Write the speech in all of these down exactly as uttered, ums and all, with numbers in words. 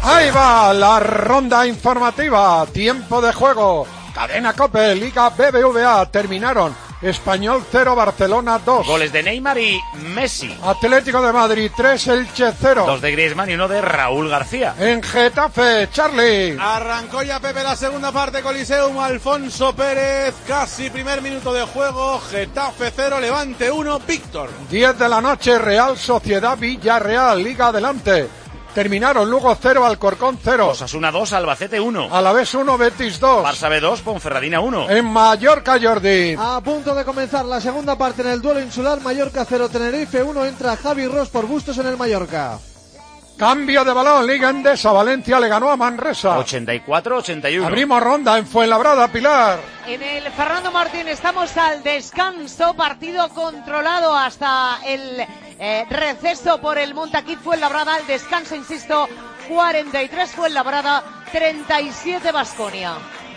Ahí va la ronda informativa. Tiempo de juego. Cadena COPE, Liga B B V A. Terminaron. Español cero, Barcelona dos. Goles de Neymar y Messi. Atlético de Madrid tres, Elche cero. Dos de Griezmann y uno de Raúl García. En Getafe, Charlie. Arrancó ya Pepe la segunda parte, Coliseum, Alfonso Pérez, casi primer minuto de juego, Getafe cero, Levante uno, Víctor. diez de la noche, Real Sociedad Villarreal, Liga adelante. Terminaron Lugo cero, Alcorcón cero. Osasuna dos, Albacete uno. Alavés uno, Betis dos. Barça B dos, Ponferradina uno. En Mallorca, Jordi. A punto de comenzar la segunda parte en el duelo insular, Mallorca cero, Tenerife uno, entra Javi Ros por Bustos en el Mallorca. Cambio de balón, Liga Endesa, Valencia le ganó a Manresa. ochenta y cuatro a ochenta y uno. Abrimos ronda en Fuenlabrada, Pilar. En el Fernando Martín estamos al descanso, partido controlado hasta el eh, receso por el Montaquit Fuenlabrada, al descanso, insisto, cuarenta y tres Fuenlabrada, treinta y siete Baskonia.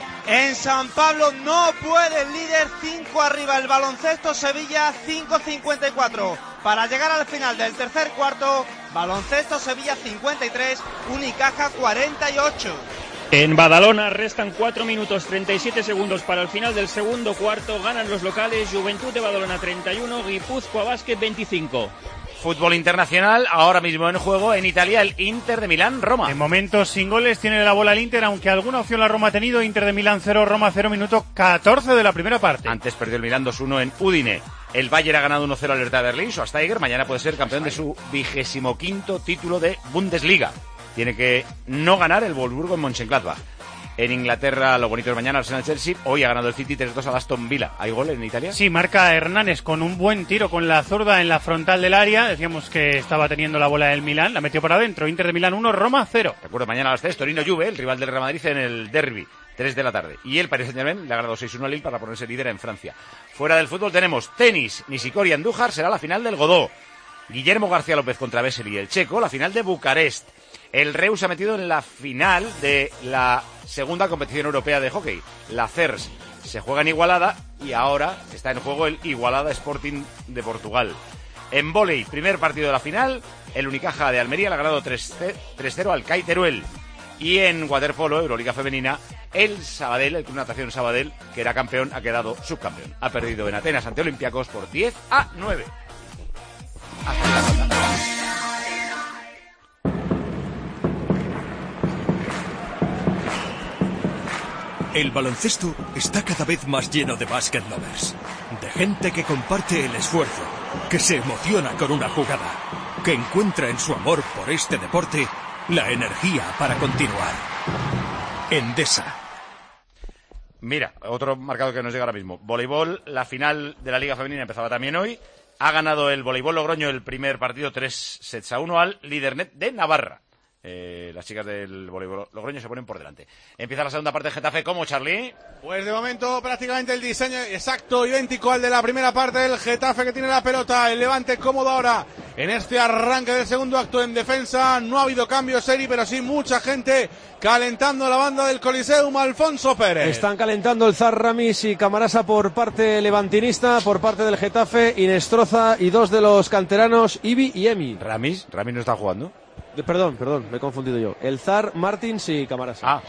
En San Pablo no puede el líder, cinco arriba el Baloncesto Sevilla, cinco cincuenta y cuatro. Para llegar al final del tercer cuarto, Baloncesto Sevilla cincuenta y tres, Unicaja cuarenta y ocho. En Badalona restan cuatro minutos treinta y siete segundos para el final del segundo cuarto. Ganan los locales, Juventud de Badalona treinta y uno, Guipúzcoa Basket veinticinco. Fútbol internacional, ahora mismo en juego en Italia, el Inter de Milán, Roma. En momentos sin goles tiene la bola el Inter, aunque alguna opción la Roma ha tenido. Inter de Milán cero, Roma cero, minuto catorce de la primera parte. Antes perdió el Milán dos uno en Udine. El Bayern ha ganado uno cero al Hertha Berlín. Schweinsteiger mañana puede ser campeón de su vigésimo quinto título de Bundesliga. Tiene que no ganar el Wolfsburgo en Mönchengladbach. En Inglaterra, lo bonito es mañana, Arsenal-Chelsea. Hoy ha ganado el City tres dos al Aston Villa. ¿Hay gol en Italia? Sí, marca Hernández con un buen tiro con la zurda en la frontal del área. Decíamos que estaba teniendo la bola el Milán, la metió para adentro. Inter de Milán uno, Roma cero. Recuerdo mañana a las tres, Torino-Juve, el rival del Real Madrid en el derbi, tres de la tarde. Y el Paris Saint-Germain le ha ganado seis uno al Lille para ponerse líder en Francia. Fuera del fútbol tenemos tenis. Nishikori Andújar será la final del Godó. Guillermo García López contra Vesely y el checo, la final de Bucarest. El Reus se ha metido en la final de la segunda competición europea de hockey, la C E R S. Se juega en Igualada y ahora está en juego el Igualada Sporting de Portugal. En vóley, primer partido de la final, el Unicaja de Almería le ha ganado tres cero al C A I Teruel. Y en waterpolo, Euroliga femenina, el Sabadell, el Club Natación Sabadell, que era campeón, ha quedado subcampeón. Ha perdido en Atenas ante Olympiacos por diez a nueve. Hasta la El baloncesto está cada vez más lleno de basket lovers, de gente que comparte el esfuerzo, que se emociona con una jugada, que encuentra en su amor por este deporte la energía para continuar. Endesa. Mira, otro marcador que nos llega ahora mismo. Voleibol, la final de la Liga Femenina empezaba también hoy. Ha ganado el Voleibol Logroño el primer partido tres sets a uno al Lidernet de Navarra. Eh, las chicas del voleibol Logroño se ponen por delante. Empieza la segunda parte de Getafe. ¿Cómo, Charlie? Pues de momento prácticamente el diseño exacto, idéntico al de la primera parte. El Getafe que tiene la pelota, el Levante cómodo ahora en este arranque del segundo acto en defensa. No ha habido cambios, Eri, pero sí mucha gente calentando la banda del Coliseum. Alfonso Pérez. Están calentando el Zar Ramis y Camarasa por parte levantinista, por parte del Getafe, Inestroza y dos de los canteranos, Ibi y Emi. ¿Ramis? ¿Ramis no está jugando? De, perdón, perdón, me he confundido yo. El Zar, Martins y Camarasa. Ah.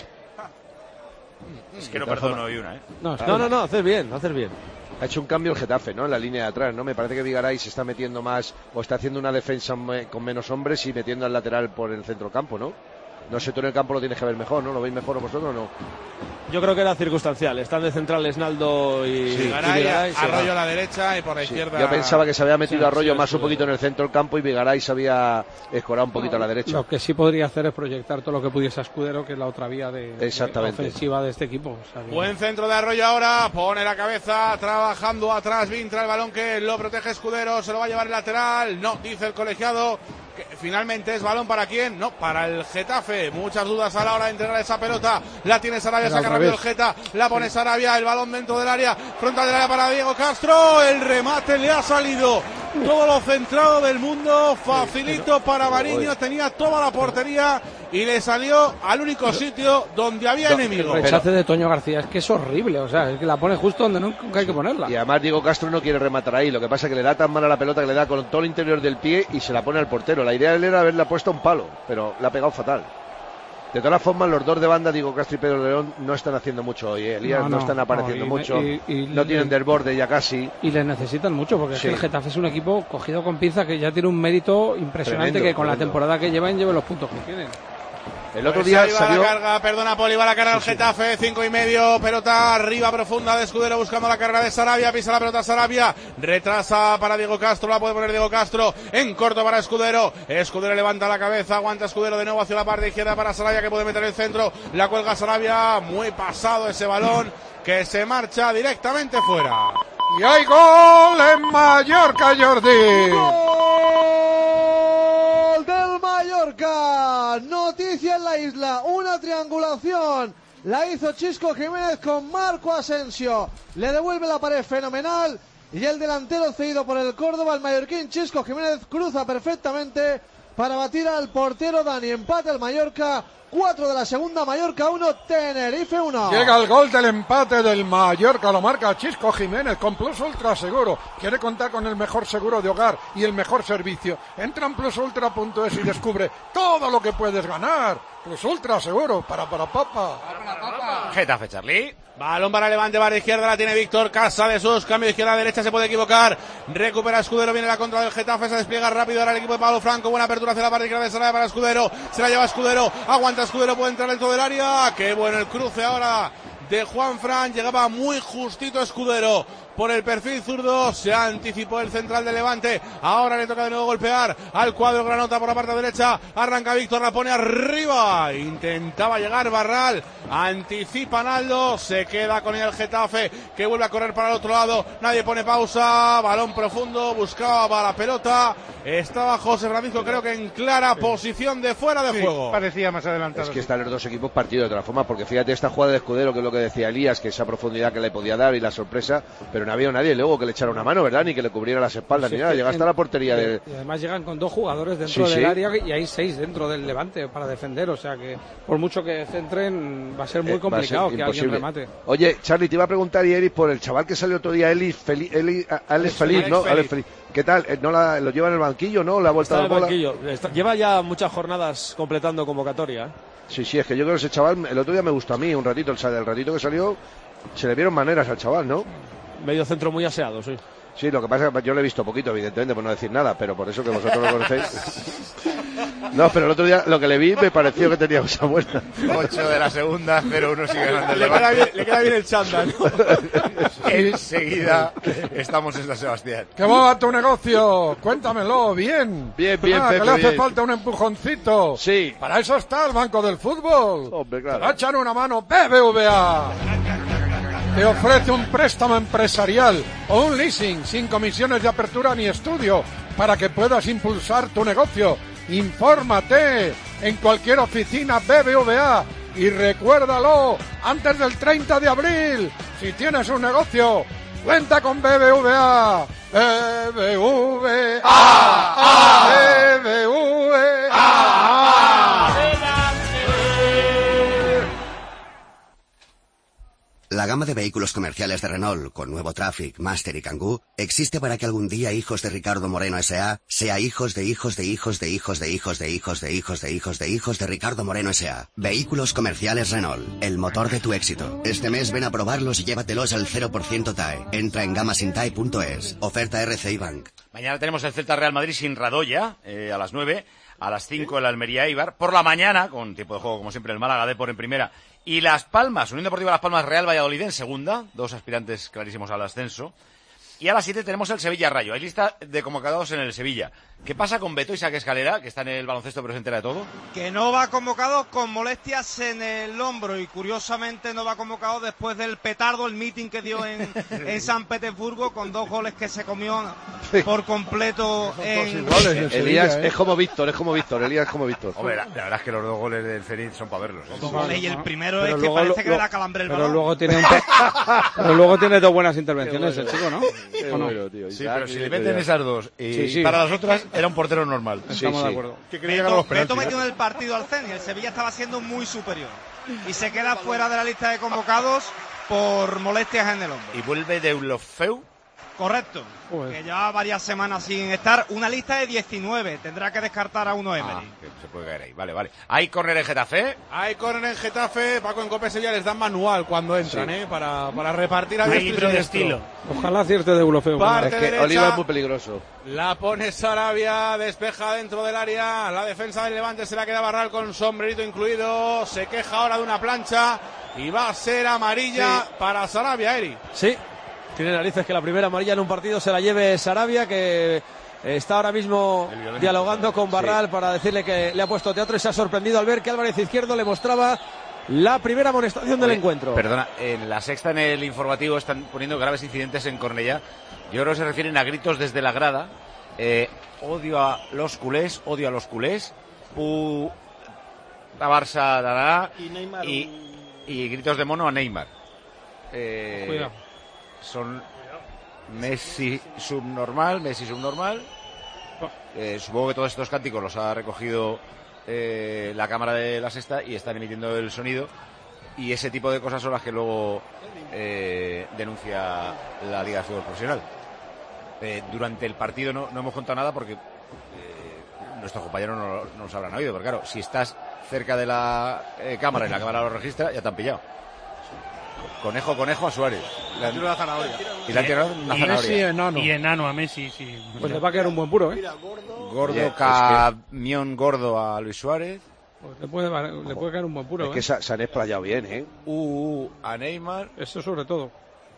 Es que no perdono hoy una, ¿eh? No, no, no, no, haces bien, haces bien. Ha hecho un cambio el Getafe, ¿no? En la línea de atrás, ¿no? Me parece que Vigaray se está metiendo más, o está haciendo una defensa con menos hombres y metiendo al lateral por el centrocampo, ¿no? No sé, tú en el campo lo tienes que ver mejor, ¿no? ¿Lo veis mejor vosotros o no? Yo creo que era circunstancial. Están de centrales Naldo y, sí. y Vigaray, Vigaray. Arroyo sí. a la derecha y por la sí. izquierda. Yo pensaba que se había metido sí, Arroyo sí, más sí, un poquito en el centro del campo y Vigaray se había escorado un poquito no, a la derecha. Lo que sí podría hacer es proyectar todo lo que pudiese a Escudero, que es la otra vía de, Exactamente. de ofensiva de este equipo. O sea, que... Buen centro de Arroyo ahora, pone la cabeza, trabajando atrás, Vintra el balón que lo protege Escudero, se lo va a llevar el lateral, no, dice el colegiado. Finalmente es balón para quién, no, para el Getafe. Muchas dudas a la hora de entregar esa pelota. La tiene Sarabia, saca rápido el Geta, la pone Sarabia, el balón dentro del área, frontal del área para Diego Castro, el remate le ha salido todo lo centrado del mundo, facilito para Mariño, tenía toda la portería y le salió al único sitio donde había enemigo. El rechace de Toño García es que es horrible, o sea, es que la pone justo donde nunca hay que ponerla. Y además Diego Castro no quiere rematar ahí, lo que pasa es que le da tan mal a la pelota que le da con todo el interior del pie y se la pone al portero. La idea de él era haberla puesto a un palo, pero la ha pegado fatal. De todas formas, los dos de banda, Diego Castro y Pedro León, no están haciendo mucho hoy, ¿eh? Elías, no, no, no están apareciendo no, y, mucho, y, y, no tienen y, desborde ya casi. Y les necesitan mucho, porque sí. es que el Getafe es un equipo cogido con pinzas que ya tiene un mérito impresionante, tremendo, que con tremendo. La temporada que llevan, lleven los puntos que tienen. El otro pues día ahí va salió... la carga, perdona Poli, va la carga del sí, Getafe, sí. cinco y medio, pelota arriba profunda de Escudero buscando la carrera de Sarabia, pisa la pelota Sarabia, retrasa para Diego Castro, la puede poner Diego Castro, en corto para Escudero, Escudero levanta la cabeza, aguanta Escudero de nuevo hacia la parte izquierda para Sarabia que puede meter el centro, la cuelga Sarabia, muy pasado ese balón que se marcha directamente fuera. Y hay gol en Mallorca, Jordi. ¡Gol del Mallorca! Noticia en la isla, una triangulación. La hizo Chisco Jiménez con Marco Asensio. Le devuelve la pared fenomenal. Y el delantero cedido por el Córdoba, el mallorquín Chisco Jiménez, cruza perfectamente para batir al portero Dani. Empate al Mallorca. cuatro de la segunda, Mallorca uno, Tenerife uno. Llega el gol del empate del Mallorca, lo marca Chisco Jiménez con Plus Ultra Seguro. Quiere contar con el mejor seguro de hogar y el mejor servicio. Entra en plus ultra punto es y descubre todo lo que puedes ganar. Plus Ultra Seguro, para para papa. Getafe, Charlie. Balón para Levante, para izquierda, la tiene Víctor Casa de Sus, cambio de izquierda a derecha, se puede equivocar, recupera Escudero, viene la contra del Getafe, se despliega rápido ahora el equipo de Pablo Franco, buena apertura hacia la parte izquierda de Sarabia para Escudero, se la lleva Escudero, aguanta Escudero, puede entrar dentro del área, qué bueno el cruce ahora de Juanfran, llegaba muy justito Escudero por el perfil zurdo, se anticipó el central de Levante, ahora le toca de nuevo golpear al cuadro granota por la parte derecha, arranca Víctor, la pone arriba, intentaba llegar Barral, anticipa Naldo, se queda con el Getafe, que vuelve a correr para el otro lado, nadie pone pausa, balón profundo, buscaba la pelota, estaba José Francisco creo que en clara posición de fuera de sí, juego. Parecía más adelantado. Es que están los dos equipos partidos de otra forma, porque fíjate esta jugada de Escudero, que es lo que decía Elías, que esa profundidad que le podía dar y la sorpresa, pero no había nadie luego que le echara una mano, ¿verdad? Ni que le cubriera las espaldas, sí, ni nada, llega hasta la portería. Y, de... y además llegan con dos jugadores dentro sí, del sí. área y hay seis dentro del Levante para defender, o sea que por mucho que centren va a ser muy eh, complicado ser que alguien remate. Oye, Charlie, te iba a preguntar y Eric por el chaval que salió otro día, Eli, Feli, Eli, Alex Feliz, ¿no? Alex Feliz. ¿Qué tal? ¿No la, lo lleva en el banquillo, no? ¿La ha vuelto a la bola? Banquillo. Está, lleva ya muchas jornadas completando convocatoria, ¿eh? Sí, sí, es que yo creo que ese chaval, el otro día me gustó a mí, un ratito, el, el ratito que salió, se le vieron maneras al chaval, ¿no? Medio centro muy aseado, sí. Sí, lo que pasa es que yo lo he visto poquito, evidentemente, por no decir nada, pero por eso que vosotros lo conocéis. No, pero el otro día lo que le vi me pareció que tenía mucha muestra. ocho de la segunda, cero uno sigue ganando el le, queda bien, le queda bien el chándal, ¿no? Enseguida estamos en San Sebastián. ¿Qué va tu negocio? Cuéntamelo, bien. Bien, bien, ah, Pepe, que le hace bien. falta un empujoncito. Sí. Para eso está el Banco del Fútbol. Hombre, claro. Te va a echar una mano B B V A. Te ofrece un préstamo empresarial o un leasing sin comisiones de apertura ni estudio para que puedas impulsar tu negocio. Infórmate en cualquier oficina B B V A y recuérdalo, antes del treinta de abril, si tienes un negocio, cuenta con B B V A. B B V A, B B V A. La gama de vehículos comerciales de Renault, con nuevo Traffic, Master y Kangoo, existe para que algún día hijos de Ricardo Moreno S A sea hijos de hijos de hijos de hijos de hijos de hijos de hijos de hijos de hijos de Ricardo Moreno S A. Vehículos comerciales Renault, el motor de tu éxito. Este mes ven a probarlos y llévatelos al cero por ciento T A E. Entra en gamasintae punto es. Oferta R C I Bank. Mañana tenemos el Celta Real Madrid sin Radoya, eh, a las nueve. A las cinco el Almería Eibar. Por la mañana, con tiempo de juego como siempre, el Málaga Depor en primera. Y Las Palmas, Unión Deportiva Las Palmas Real Valladolid en segunda. Dos aspirantes clarísimos al ascenso. Y a las siete tenemos el Sevilla Rayo. Hay lista de convocados en el Sevilla. ¿Qué pasa con Beto Isaac Escalera, que está en el baloncesto pero se entera de todo? Que no va convocado con molestias en el hombro y curiosamente no va convocado después del petardo, el meeting que dio en, en San Petersburgo con dos goles que se comió por completo en... Goles, Elías ¿eh? es como Víctor, es como Víctor, Elías es como Víctor. Hombre, la, la verdad es que los dos goles del Zenit son para verlos. ¿eh? Dos goles y el primero pero es que luego, parece lo, que le da calambre el pero balón. Luego tiene un pero luego tiene dos buenas intervenciones el chico, ¿no? Qué no? bueno, tío. Sí, pero si le meten esas dos y sí, sí. para las otras era un portero normal. Estamos sí, sí. de acuerdo. Que creía Beto, que Beto metió en el partido al Zenit, el Sevilla estaba siendo muy superior y se queda fuera de la lista de convocados por molestias en el hombro. Y vuelve Deulofeu Correcto, Joder. que lleva varias semanas sin estar. Una lista de diecinueve, tendrá que descartar a uno Emery. Ah, que se puede caer ahí, vale, vale. ¿Hay córner en Getafe? Hay córner en Getafe, Paco en Cope Sevilla les dan manual cuando entran, Sí. ¿eh? Para, para repartir a Hay diestro y libro de siniestro. estilo. Ojalá acierte de Bulofeo. Parte Es que derecha. Oliva es muy peligroso. La pone Sarabia, despeja dentro del área. La defensa del Levante se la queda Barral con sombrerito incluido. Se queja ahora de una plancha y va a ser amarilla Sí. para Sarabia, Eri. Sí, tiene narices que la primera amarilla en un partido se la lleve Sarabia, que está ahora mismo dialogando con Barral Sí. para decirle que le ha puesto teatro y se ha sorprendido al ver que Álvarez Izquierdo le mostraba la primera amonestación del Oye, encuentro. Perdona, en la Sexta, en el informativo, están poniendo graves incidentes en Cornellá. Yo creo que se refieren a gritos desde la grada. Eh, odio a los culés, odio a los culés. U... La Barça dará. Y Neymar. Y, y gritos de mono a Neymar. Eh, Cuidado. Son Messi subnormal, Messi subnormal. Eh, supongo que todos estos cánticos los ha recogido eh, la cámara de la Sexta y están emitiendo el sonido. Y ese tipo de cosas son las que luego eh, denuncia la Liga de Fútbol Profesional. Eh, durante el partido no, no hemos contado nada porque eh, nuestros compañeros no, no nos habrán oído. Pero claro, si estás cerca de la eh, cámara y la cámara lo registra, ya te han pillado. Conejo, conejo a Suárez. Le han- Tiro la zanahoria. y le han tirado una Y zanahoria. Messi enano. Y enano a Messi, sí. Pues le va a quedar un buen puro, ¿eh? Mira, gordo. Gordo, Oye, es que- camión gordo a Luis Suárez. Pues le, puede, le puede caer un buen puro, Es que ¿eh? se, se han explayado bien, ¿eh? Uh, a Neymar. Eso sobre todo.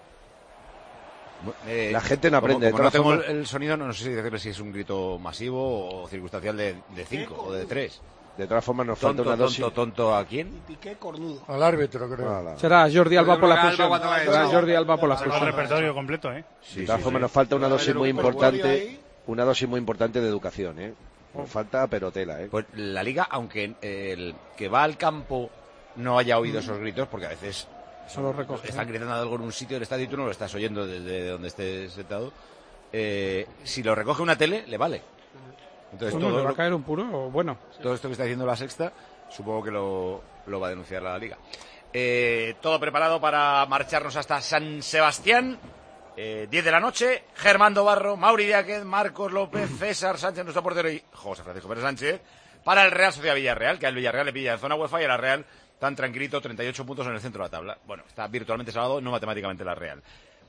Eh, La gente no como- aprende, de Como, no todas tengo formas- el, el sonido, no, no sé si decirle si es un grito masivo o circunstancial de cinco o de tres. De todas formas nos falta Tonto, una dosis. tonto, tonto, ¿a quién? Y Piqué cornudo. Al árbitro, creo. Ala. Será Jordi Alba Yo por creo la que Alba fusión. cuando vaya Será eso. Jordi Alba por la Tengo el fusión. repertorio completo, ¿eh? Sí, De todas sí, formas sí. nos falta una dosis muy importante, ahí. una dosis muy importante de educación, ¿eh? Nos falta perotela, ¿eh? Pues la Liga, aunque el que va al campo no haya oído esos gritos, porque a veces Eso lo recoge. están gritando algo en un sitio del estadio y tú no lo estás oyendo desde donde estés sentado. Eh, si lo recoge una tele, le vale. Entonces Bueno, todo, le va a lo- caer un puro, bueno. todo esto que está haciendo la Sexta, supongo que lo, lo va a denunciar la Liga. Eh, todo preparado para marcharnos hasta San Sebastián. Eh, diez de la noche. Germán Barro, Mauri Diáquez, Marcos López, César Sánchez, nuestro portero, y José Francisco Pérez Sánchez, para el Real Sociedad Villarreal, que al Villarreal le pilla en zona UEFA y a la Real tan tranquilito, treinta y ocho puntos en el centro de la tabla. Bueno, está virtualmente salvado, no matemáticamente la Real.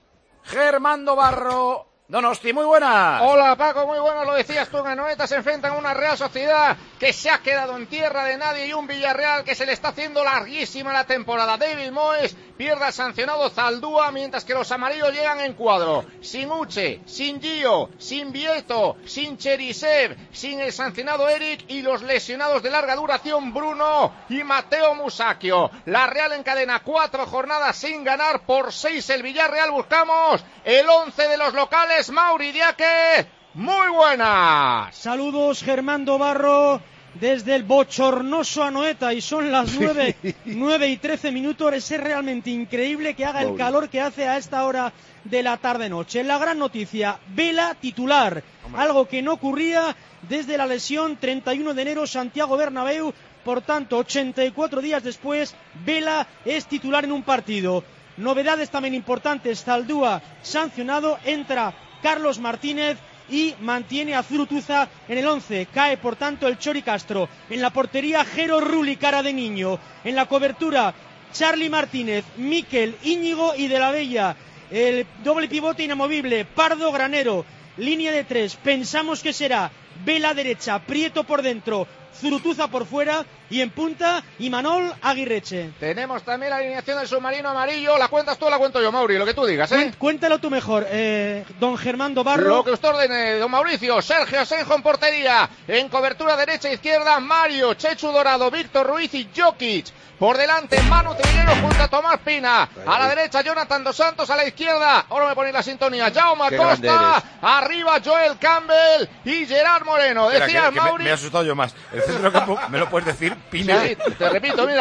Germán Barro, Donosti, muy buenas. Hola Paco, muy buenas, lo decías tú, en Anoeta se enfrentan a una Real Sociedad que se ha quedado en tierra de nadie y un Villarreal que se le está haciendo larguísima la temporada. David Moyes pierde al sancionado Zaldúa, mientras que los amarillos llegan en cuadro, sin Uche, sin Gio, sin Vieto, sin Cherisev, sin el sancionado Eric y los lesionados de larga duración Bruno y Mateo Musacchio. La Real encadena cuatro jornadas sin ganar, por seis el Villarreal. Buscamos el once de los locales. Mauri Diáquez, muy buenas. Saludos, Germán Barro, desde el bochornoso Anoeta, y son las nueve, nueve y trece minutos. Es realmente increíble que haga el calor que hace a esta hora de la tarde-noche. La gran noticia, Vela titular, algo que no ocurría desde la lesión treinta y uno de enero Santiago Bernabéu. Por tanto, ochenta y cuatro días después, Vela es titular en un partido. Novedades también importantes, Zaldúa sancionado, entra Carlos Martínez y mantiene a Zurutuza en el once. Cae, por tanto, el Chori Castro. En la portería, Jero Rulli, cara de niño. En la cobertura, Charly Martínez, Miquel, Íñigo y De la Bella. El doble pivote inamovible, Pardo, Granero. Línea de tres, pensamos que será Vela derecha, Prieto por dentro, Zurutuza por fuera, y en punta Imanol Aguirreche. Tenemos también la alineación del submarino amarillo. ¿La cuentas tú o la cuento yo, Mauri? Lo que tú digas, ¿eh? Cuéntalo tú mejor, eh, don Germán Barro. Lo que usted ordene, don Mauricio. Sergio Asenjo en portería. En cobertura derecha e izquierda, Mario, Chechu Dorado, Víctor Ruiz y Jokic. Por delante, Manu Trigueros junto a Tomás Pina. A la derecha, Jonathan Dos Santos. A la izquierda, ahora me ponéis la sintonía, Jaume Qué Costa. Arriba, Joel Campbell y Gerard Moreno. Espera, Decías, que- que me- Mauri. me, he asustado yo más. El centro del campo, ¿me lo puedes decir? Pina. Sí, te repito, mira.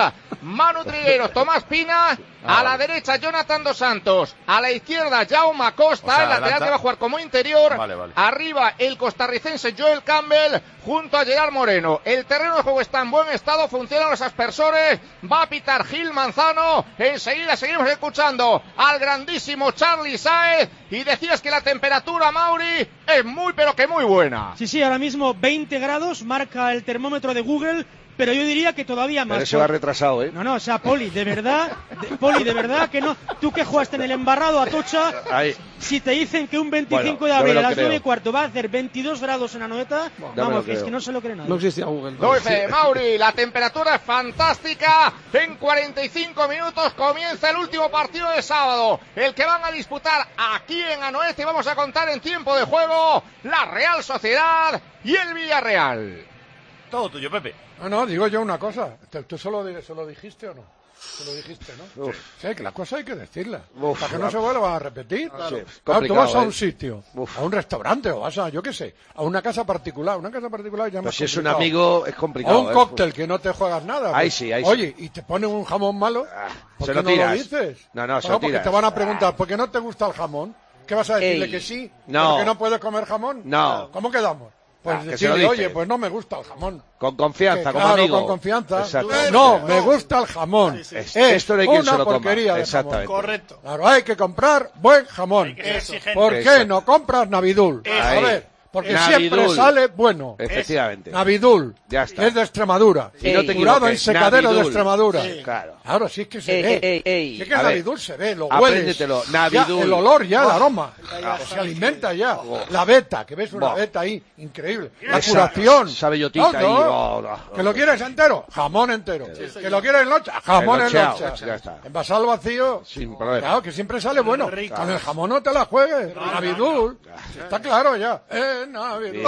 Manu Trigueros, Tomás Pina, ah, a la vale. derecha Jonathan Dos Santos, a la izquierda Jaume Acosta, o sea, el lateral adelanta. que va a jugar como interior, vale, vale. arriba el costarricense Joel Campbell, junto a Gerard Moreno. El terreno de juego está en buen estado, funcionan los aspersores, va a pitar Gil Manzano, enseguida seguimos escuchando al grandísimo Charly Sáez, y decías que la temperatura, Mauri, es muy pero que muy buena. Sí, sí, ahora mismo veinte grados, marca el termómetro de Google, pero yo diría que todavía más. Pero se va retrasado, ¿eh? No, no, o sea, Poli, de verdad, de, Poli, de verdad que no. Tú que jugaste en el embarrado a Tocha, Ahí. si te dicen que un veinticinco bueno, de abril a las nueve y cuarto va a hacer veintidós grados en Anoeta, bueno, vamos, que es que no se lo cree nadie. No existía Google. No, dice Mauri, la temperatura es fantástica. En cuarenta y cinco minutos comienza el último partido de sábado, el que van a disputar aquí en Anoeta, y vamos a contar en tiempo de juego la Real Sociedad y el Villarreal. Todo tuyo, Pepe. No, no, digo yo una cosa. ¿Tú solo, solo dijiste o no? Se lo dijiste, ¿no? Uf. Sí, que las cosas hay que decirlas. Uf, para que no se vuelvan a repetir. Claro. Sí, claro, tú vas a un ¿eh? sitio, Uf. a un restaurante, o vas a, yo qué sé, a una casa particular. Una casa particular ya más si es un amigo, es complicado. O un ¿eh? cóctel que no te juegas nada. Ahí sí, ahí Oye, sí. y te ponen un jamón malo, ¿por se qué lo no tiras. lo dices? No, no, se bueno, lo tiras. porque te van a preguntar, ¿por qué no te gusta el jamón? ¿Qué vas a decirle? Ey. ¿Que sí? No. ¿Porque no puedes comer jamón? No. ¿Cómo quedamos? Pues ah, decirle, oye, pues no me gusta el jamón. Con confianza, que, como claro, amigo. con confianza. Exacto. No, me gusta el jamón. Sí, sí. Es Esto de quien una se lo porquería toma. de Exactamente. jamón. Correcto. Claro, hay que comprar buen jamón. ¿Por qué Eso. no compras Navidul? A ver. Porque Navidul. siempre sale bueno. Efectivamente. Navidul. Ya está. Es de Extremadura. Y no te curado en secadero Navidul. de Extremadura. Sí. Claro. Ahora sí es que se ey, ve. Ey, ey. Sí que A Navidul ver, se ve, lo apréndetelo. hueles. Navidul. Ya, el olor ya, oh. el aroma. Ah. Se alimenta ya. Oh. La beta, que ves una oh. beta ahí, increíble. La Esa, curación. Esa bellotita no, ahí. no. Oh, no. Que lo quieres entero, jamón entero. Sí, sí. Que lo quieres en locha, jamón en locha. Ya está. Envasado al vacío. Sin problema. Claro, que siempre sale bueno. Rico. Con el jamón no te la juegues. No. Navidul. Está claro ya. Eh, Navidul.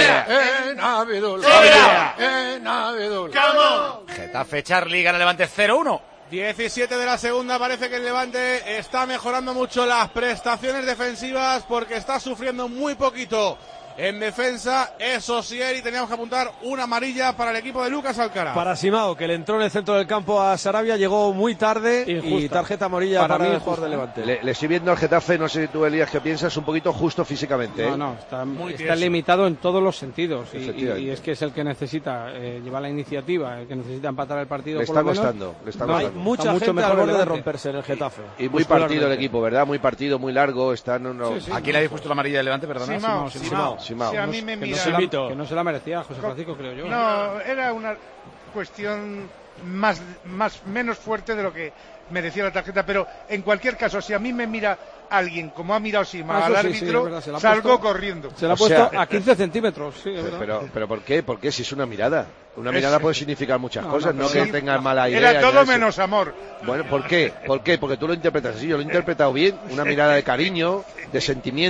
Eh, Navidul. Eh, Navidul. Getafe Charly gana Levante cero uno. diecisiete de la segunda, parece que el Levante está mejorando mucho las prestaciones defensivas porque está sufriendo muy poquito en defensa. Eso sí, y teníamos que apuntar una amarilla para el equipo de Lucas Alcaraz. Para Simao, que le entró en el centro del campo a Sarabia, llegó muy tarde. Injusta. Y tarjeta amarilla para, para mí el jugador de Levante. Le, le estoy viendo al Getafe, no sé si tú, Elías, que piensas, un poquito justo físicamente. ¿eh? No, no, está, muy está limitado en todos los sentidos. Y, y, y es que es el que necesita eh, llevar la iniciativa, el que necesita empatar el partido. Le por está lo costando. Menos. Le está no, costando. Hay mucha está gente al borde de romperse en el Getafe. Y muy partido el equipo, ¿verdad? Muy partido, muy largo. Están uno... sí, sí, ¿a quién le habéis puesto la amarilla del Levante, perdona? Simao. Simao. Simao. Sí, a mí me que, no se la, que no se la merecía José Francisco, creo yo. No, era una cuestión más, más menos fuerte de lo que merecía la tarjeta, pero en cualquier caso, si a mí me mira alguien como ha mirado Sima ah, al sí, árbitro, sí, verdad, salgo puesto, corriendo. Se la ha puesto sea, a quince centímetros. Sí, pero, pero, pero ¿por qué? ¿Por qué? Si es una mirada. Una mirada es, puede significar muchas no, cosas, no, no que sí, tengas mala idea. Era todo menos amor. Bueno, ¿por qué? ¿Por qué? Porque tú lo interpretas así, yo lo he interpretado bien. Una mirada de cariño, de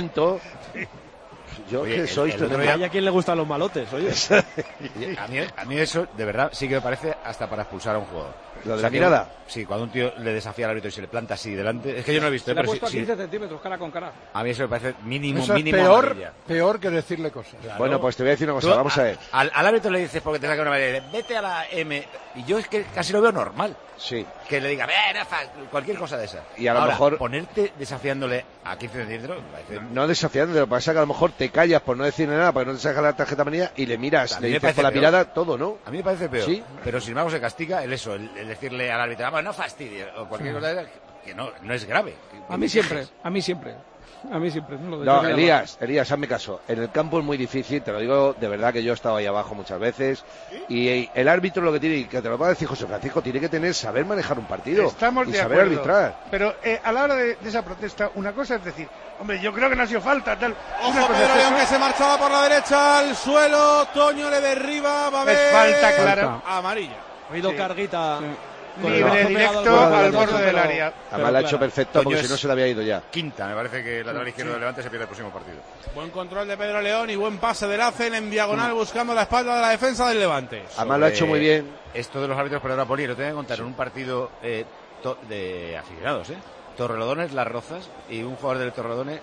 sentimiento. Yo oye, que soy el, el hay a quien le gustan los malotes, oye. a, mí, a mí eso, de verdad, sí que me parece hasta para expulsar a un jugador. ¿Lo de o sea, la mirada? Que, sí, cuando un tío le desafía al árbitro y se le planta así delante. Es que yo no he visto. Se eh, le pero ha puesto sí, a quince sí. centímetros, cara con cara. A mí eso me parece mínimo, eso mínimo. Es peor, amarilla. peor que decirle cosas. Claro. Bueno, pues te voy a decir una cosa, Tú, vamos a ver. A, al, al árbitro le dices porque te saca una amarilla, vete a la M. Y yo es que casi lo veo normal. Sí. Que le diga, ven, cualquier cosa de esa. Y a lo Ahora, mejor ponerte desafiándole a quince centímetros. Parece... No desafiándole, lo que pasa es que a lo mejor te callas por no decirle nada, para que no te sacas la tarjeta amarilla y le miras, le dices con la peor. mirada todo, ¿no? A mí me parece peor. ¿Sí? Pero sin embargo se castiga el eso, el, el decirle al árbitro, vamos, no fastidies, o cualquier sí. cosa que no, no es grave. A mí siempre, a mí siempre. A mí siempre. No, lo no Elías, Elías, hazme caso. En el campo es muy difícil, te lo digo de verdad que yo he estado ahí abajo muchas veces. Y el árbitro lo que tiene, que te lo va a decir José Francisco, tiene que tener, saber manejar un partido. Estamos y de saber acuerdo, arbitrar. Pero eh, a la hora de, de esa protesta, una cosa es decir, hombre, yo creo que no ha sido falta, tal. Ojo, Pedro León que se marchaba por la derecha al suelo, Toño le derriba, va a ver. Es falta clara. Amarilla. Ha habido sí. carguita. Sí. Libre, directo al borde del área. Además la ha hecho perfecto porque si no se le había ido ya. Quinta, me parece que el lateral izquierdo de Levante se pierde el próximo partido. Buen control de Pedro León y buen pase del Hacen en diagonal buscando la espalda de la defensa del Levante. Además lo ha hecho muy bien. Esto de los árbitros, pero ahora Poli, lo tengo que contar en un partido eh, de aficionados, ¿eh? Torrelodones, Las Rozas, y un jugador del Torrelodones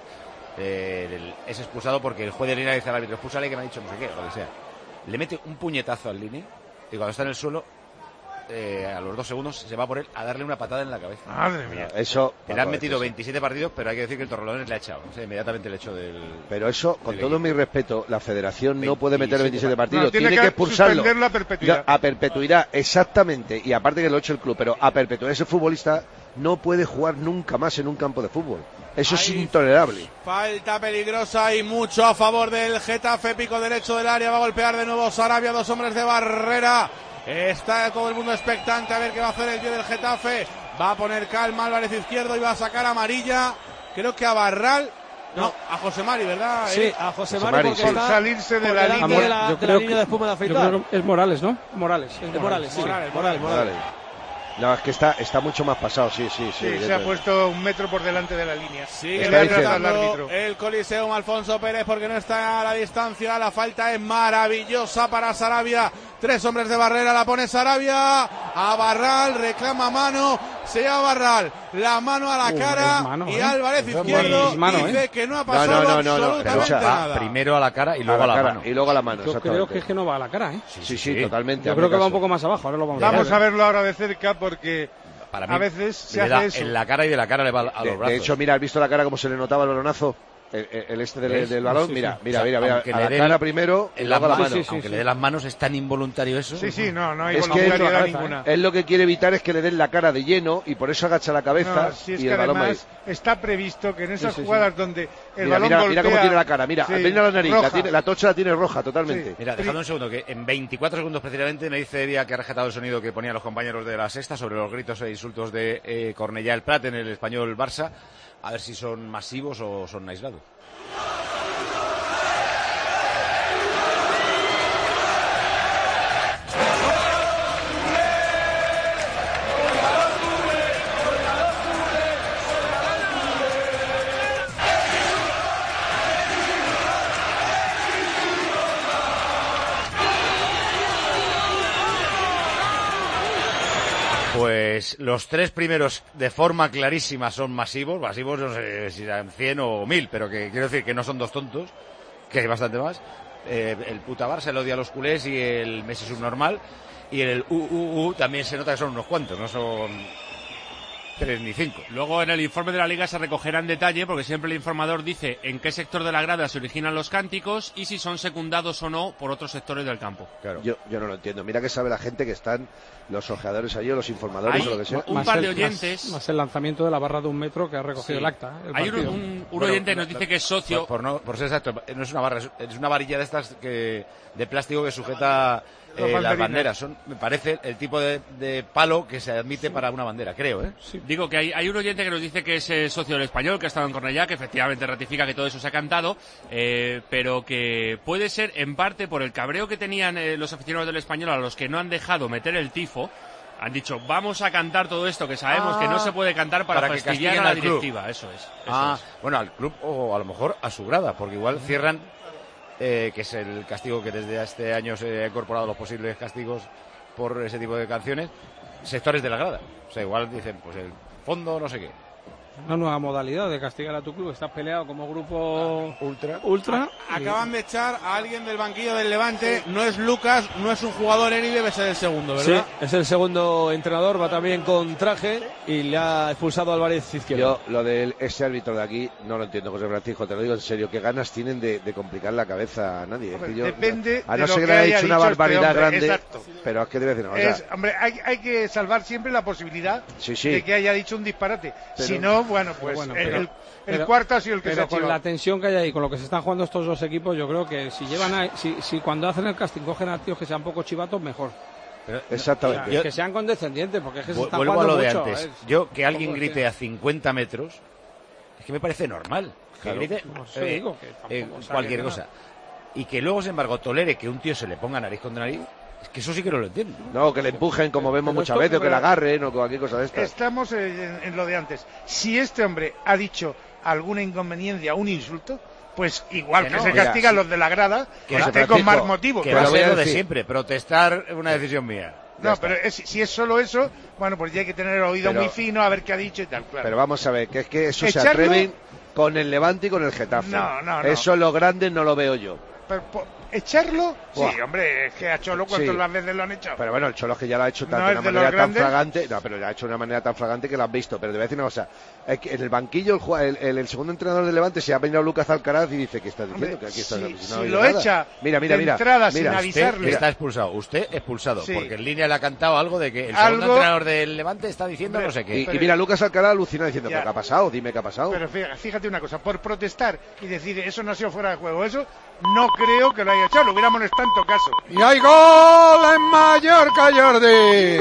eh, es expulsado porque el juez de línea dice al árbitro, expúsale que me ha dicho no sé qué, o lo que sea. Le mete un puñetazo al línea y cuando está en el suelo eh, a los dos segundos se va por él a darle una patada en la cabeza. Madre mía. Eso. Le han metido veintisiete partidos, pero hay que decir que el Torrelodones le ha echado. O sea, inmediatamente le echó del. Pero eso, con todo equipo. mi respeto, la federación no puede meter veintisiete partidos. No, tiene, tiene que, que expulsarlo. suspenderlo a perpetuidad. A perpetuidad, exactamente. Y aparte que lo ha hecho el club, pero a perpetuidad ese futbolista no puede jugar nunca más en un campo de fútbol. Eso Ahí, es intolerable. Falta peligrosa y mucho a favor del Getafe, pico derecho del área, va a golpear de nuevo Sarabia, dos hombres de barrera. Está todo el mundo expectante a ver qué va a hacer el tío del Getafe. Va a poner calma Álvarez izquierdo y va a sacar amarilla. Creo que a Barral. No, no a José Mari, ¿verdad? Sí, a José Mari, porque por está salirse de la línea de la, de la línea de espuma de afeitar. Yo creo que es Morales, ¿no? Morales. Es de Morales, sí. Morales, Morales, Morales. No, es que está, está mucho más pasado, sí, sí, sí. Sí, se ha puesto un metro por delante de la línea. Sigue retrasando el Coliseum Alfonso Pérez porque no está a la distancia. La falta es maravillosa para Sarabia. Tres hombres de barrera, la pone Sarabia. A Barral, reclama mano. Se llama Barral. La mano a la uh, cara. Mano, y ¿eh? Álvarez izquierdo mano, dice ¿eh? que no ha pasado no, no, no, absolutamente no, o sea, nada. Primero a la cara y luego a a la, la cara, mano. y luego a la mano. Yo creo que es que no va a la cara, ¿eh? Sí, sí, sí, totalmente. Yo creo que va un poco más abajo. Ahora lo vamos, vamos a ver. a verlo ahora de cerca porque Para mí, a veces se le da hace eso. en la cara y de la cara le va a De, los brazos. de hecho, mira, ¿has visto la cara como se le notaba el balonazo? El, el este del, ¿Ves? del balón, Sí, sí. mira, mira, O sea, mira, mira, aunque a le la den cara primero y en luego a la las mano. manos, aunque le dé las manos, es tan involuntario eso. Sí, sí, no, no hay Es que voluntariedad él, ninguna. él lo que quiere evitar es que le den la cara de lleno y por eso agacha la cabeza No, si es y que el balón va ahí. además está previsto que en esas Sí, sí, sí. jugadas donde el Mira, balón mira, golpea, mira cómo tiene la cara, mira, sí, mira la nariz, la, roja. tiene, la tocha la tiene roja totalmente. Sí. Mira, dejadme un segundo, que en veinticuatro segundos precisamente me dice Edia que ha rescatado el sonido que ponían los compañeros de la Sexta sobre los gritos e insultos de eh, Cornellá el Prat en el Español Barça. A ver si son masivos o son aislados. Pues los tres primeros de forma clarísima son masivos, masivos no sé si eran cien o mil, pero que quiero decir que no son dos tontos, que hay bastante más. Eh, el puta Barça el odia a los culés y el Messi subnormal, y en el U U U también se nota que son unos cuantos, no son tres ni cinco. Luego en el informe de la Liga se recogerá en detalle, porque siempre el informador dice en qué sector de la grada se originan los cánticos y si son secundados o no por otros sectores del campo. Claro. Yo, yo no lo entiendo. Mira que sabe la gente que están los ojeadores allí, o los informadores Hay o lo que sea. un Más par de el- oyentes. Más, más el lanzamiento de la barra de un metro que ha recogido Sí. el acta. ¿eh? El Hay un, partido. un, un Bueno, oyente que nos la- dice que es socio. Por, por no, por ser exacto, no es una barra, es, es una varilla de estas que de plástico que sujeta eh, las banderinas. banderas. Son, me parece, el tipo de, de palo que se admite para una bandera, creo, ¿eh? Sí. Digo que hay, hay un oyente que nos dice que es eh, socio del Español, que ha estado en Cornellá, que efectivamente ratifica que todo eso se ha cantado, eh, pero que puede ser en parte por el cabreo que tenían eh, los aficionados del Español a los que no han dejado meter el tifo. Han dicho, vamos a cantar todo esto que sabemos Ah, que no se puede cantar para, para que fastidiar castiguen a la al club. directiva. Eso es. Eso Ah, es. bueno, al club o a lo mejor a su grada, porque igual cierran, eh, que es el castigo que desde este año se ha incorporado los posibles castigos por ese tipo de canciones, sectores de la grada. O sea, igual dicen, pues el fondo, no sé qué. Una nueva modalidad de castigar a tu club. Estás peleado como grupo ultra. ultra A- Acaban de echar a alguien del banquillo del Levante. No es Lucas, no es un jugador él y debe ser el segundo, Sí, ¿verdad? es el segundo entrenador, va también con traje y le ha expulsado a Álvarez izquierdo. Yo, lo de ese árbitro de aquí, no lo entiendo, José Francisco, te lo digo en serio. ¿Qué ganas tienen de, de complicar la cabeza a nadie? Es Hombre, que yo- depende a de no lo ser que que le haya haya hecho una dicho este barbaridad hombre, grande, exacto. pero es que debe decir, no, o sea, Es, hombre, hay, hay que salvar siempre la posibilidad Sí, sí. de que haya dicho un disparate. Pero- si no, bueno, pues bueno, el, pero- el- el pero- cuarto ha sido el que se Pero ha con chivado. la tensión que hay ahí, con lo que se están jugando estos dos equipos, yo creo que si llevan a, si, si cuando hacen el casting cogen a tíos que sean poco chivatos, mejor. Pero, exactamente. O sea, Yo- que sean condescendientes, porque es que se Vu- están Vuelvo a jugando lo de mucho, antes. ¿eh? Yo, que alguien Tampoco es grite que- a cincuenta metros, es que me parece normal. Que Claro. grite No, eso eh, digo, que tampoco, eh, o sea, cualquier que cosa. Y que luego, sin embargo, tolere que un tío se le ponga nariz contra nariz, es que eso sí que no lo entiendo. no, que le empujen como vemos Pero muchas esto- veces, o que la pero- agarren o cualquier cosa de estas. Estamos en, en lo de antes. Si este hombre ha dicho alguna inconveniencia, un insulto, pues igual Que que, no, se mira, castigan sí. los de la grada, Que que José esté con Francisco, más motivos. Que Te va a lo voy ser a lo de decir. siempre, protestar es una decisión mía. Ya No, está. pero es- si es solo eso, bueno, pues ya hay que tener el oído Pero- muy fino a ver qué ha dicho y tal. Claro. Pero vamos a ver, que es que eso se Echarlo- atreven con el Levante y con el Getafe. No, no, no. Eso los grandes no lo veo yo. Pero, po- ¿echarlo? Buah. Sí, hombre, es que a Cholo cuántas Sí. veces lo han echado. Pero bueno, el Cholo es que ya lo ha hecho tan, ¿No de es una de los manera tan grandes? fragante. No, pero lo ha hecho de una manera tan fragante que lo has visto. Pero te voy a decir una cosa. Es que en el banquillo, el, jua- el, el- el segundo entrenador del Levante se ha venido Lucas Alcaraz y dice, ¿qué estás diciendo? Hombre, que aquí estás, si- no si ha oído lo nada. echa Mira, mira, de mira. entrada sin mira, avisarle. Usted está expulsado, usted expulsado, Sí. porque en línea le ha cantado algo de que el segundo Algo- entrenador del Levante está diciendo no sé qué. Y, y mira, Lucas Alcaraz alucina diciendo, Ya. ¿pero qué ha pasado? Dime qué ha pasado. Pero fíjate, fíjate una cosa, por protestar y decir eso no ha sido fuera de juego, eso no creo que lo haya echado, lo hubiera molestado en todo caso. Y hay gol en Mallorca, Jordi.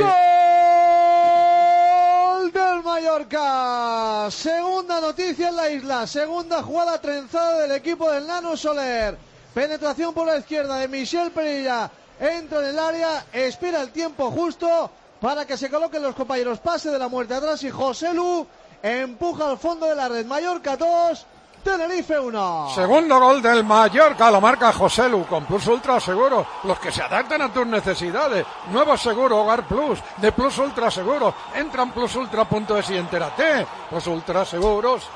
Gol del Mallorca. Segunda noticia en la isla. Segunda jugada trenzada del equipo del Nano Soler. Penetración por la izquierda de Michel Perilla. Entra en el área. Espera el tiempo justo para que se coloquen los compañeros. Pase de la muerte atrás y José Lu empuja al fondo de la red. Mallorca dos, Tenerife uno. Segundo gol del Mallorca, lo marca José Lu con Plus Ultra Seguro, los que se adaptan a tus necesidades. Nuevo seguro Hogar Plus, de Plus Ultra Seguro. Entra en plus ultra punto es y entérate. Plus Ultra Seguros.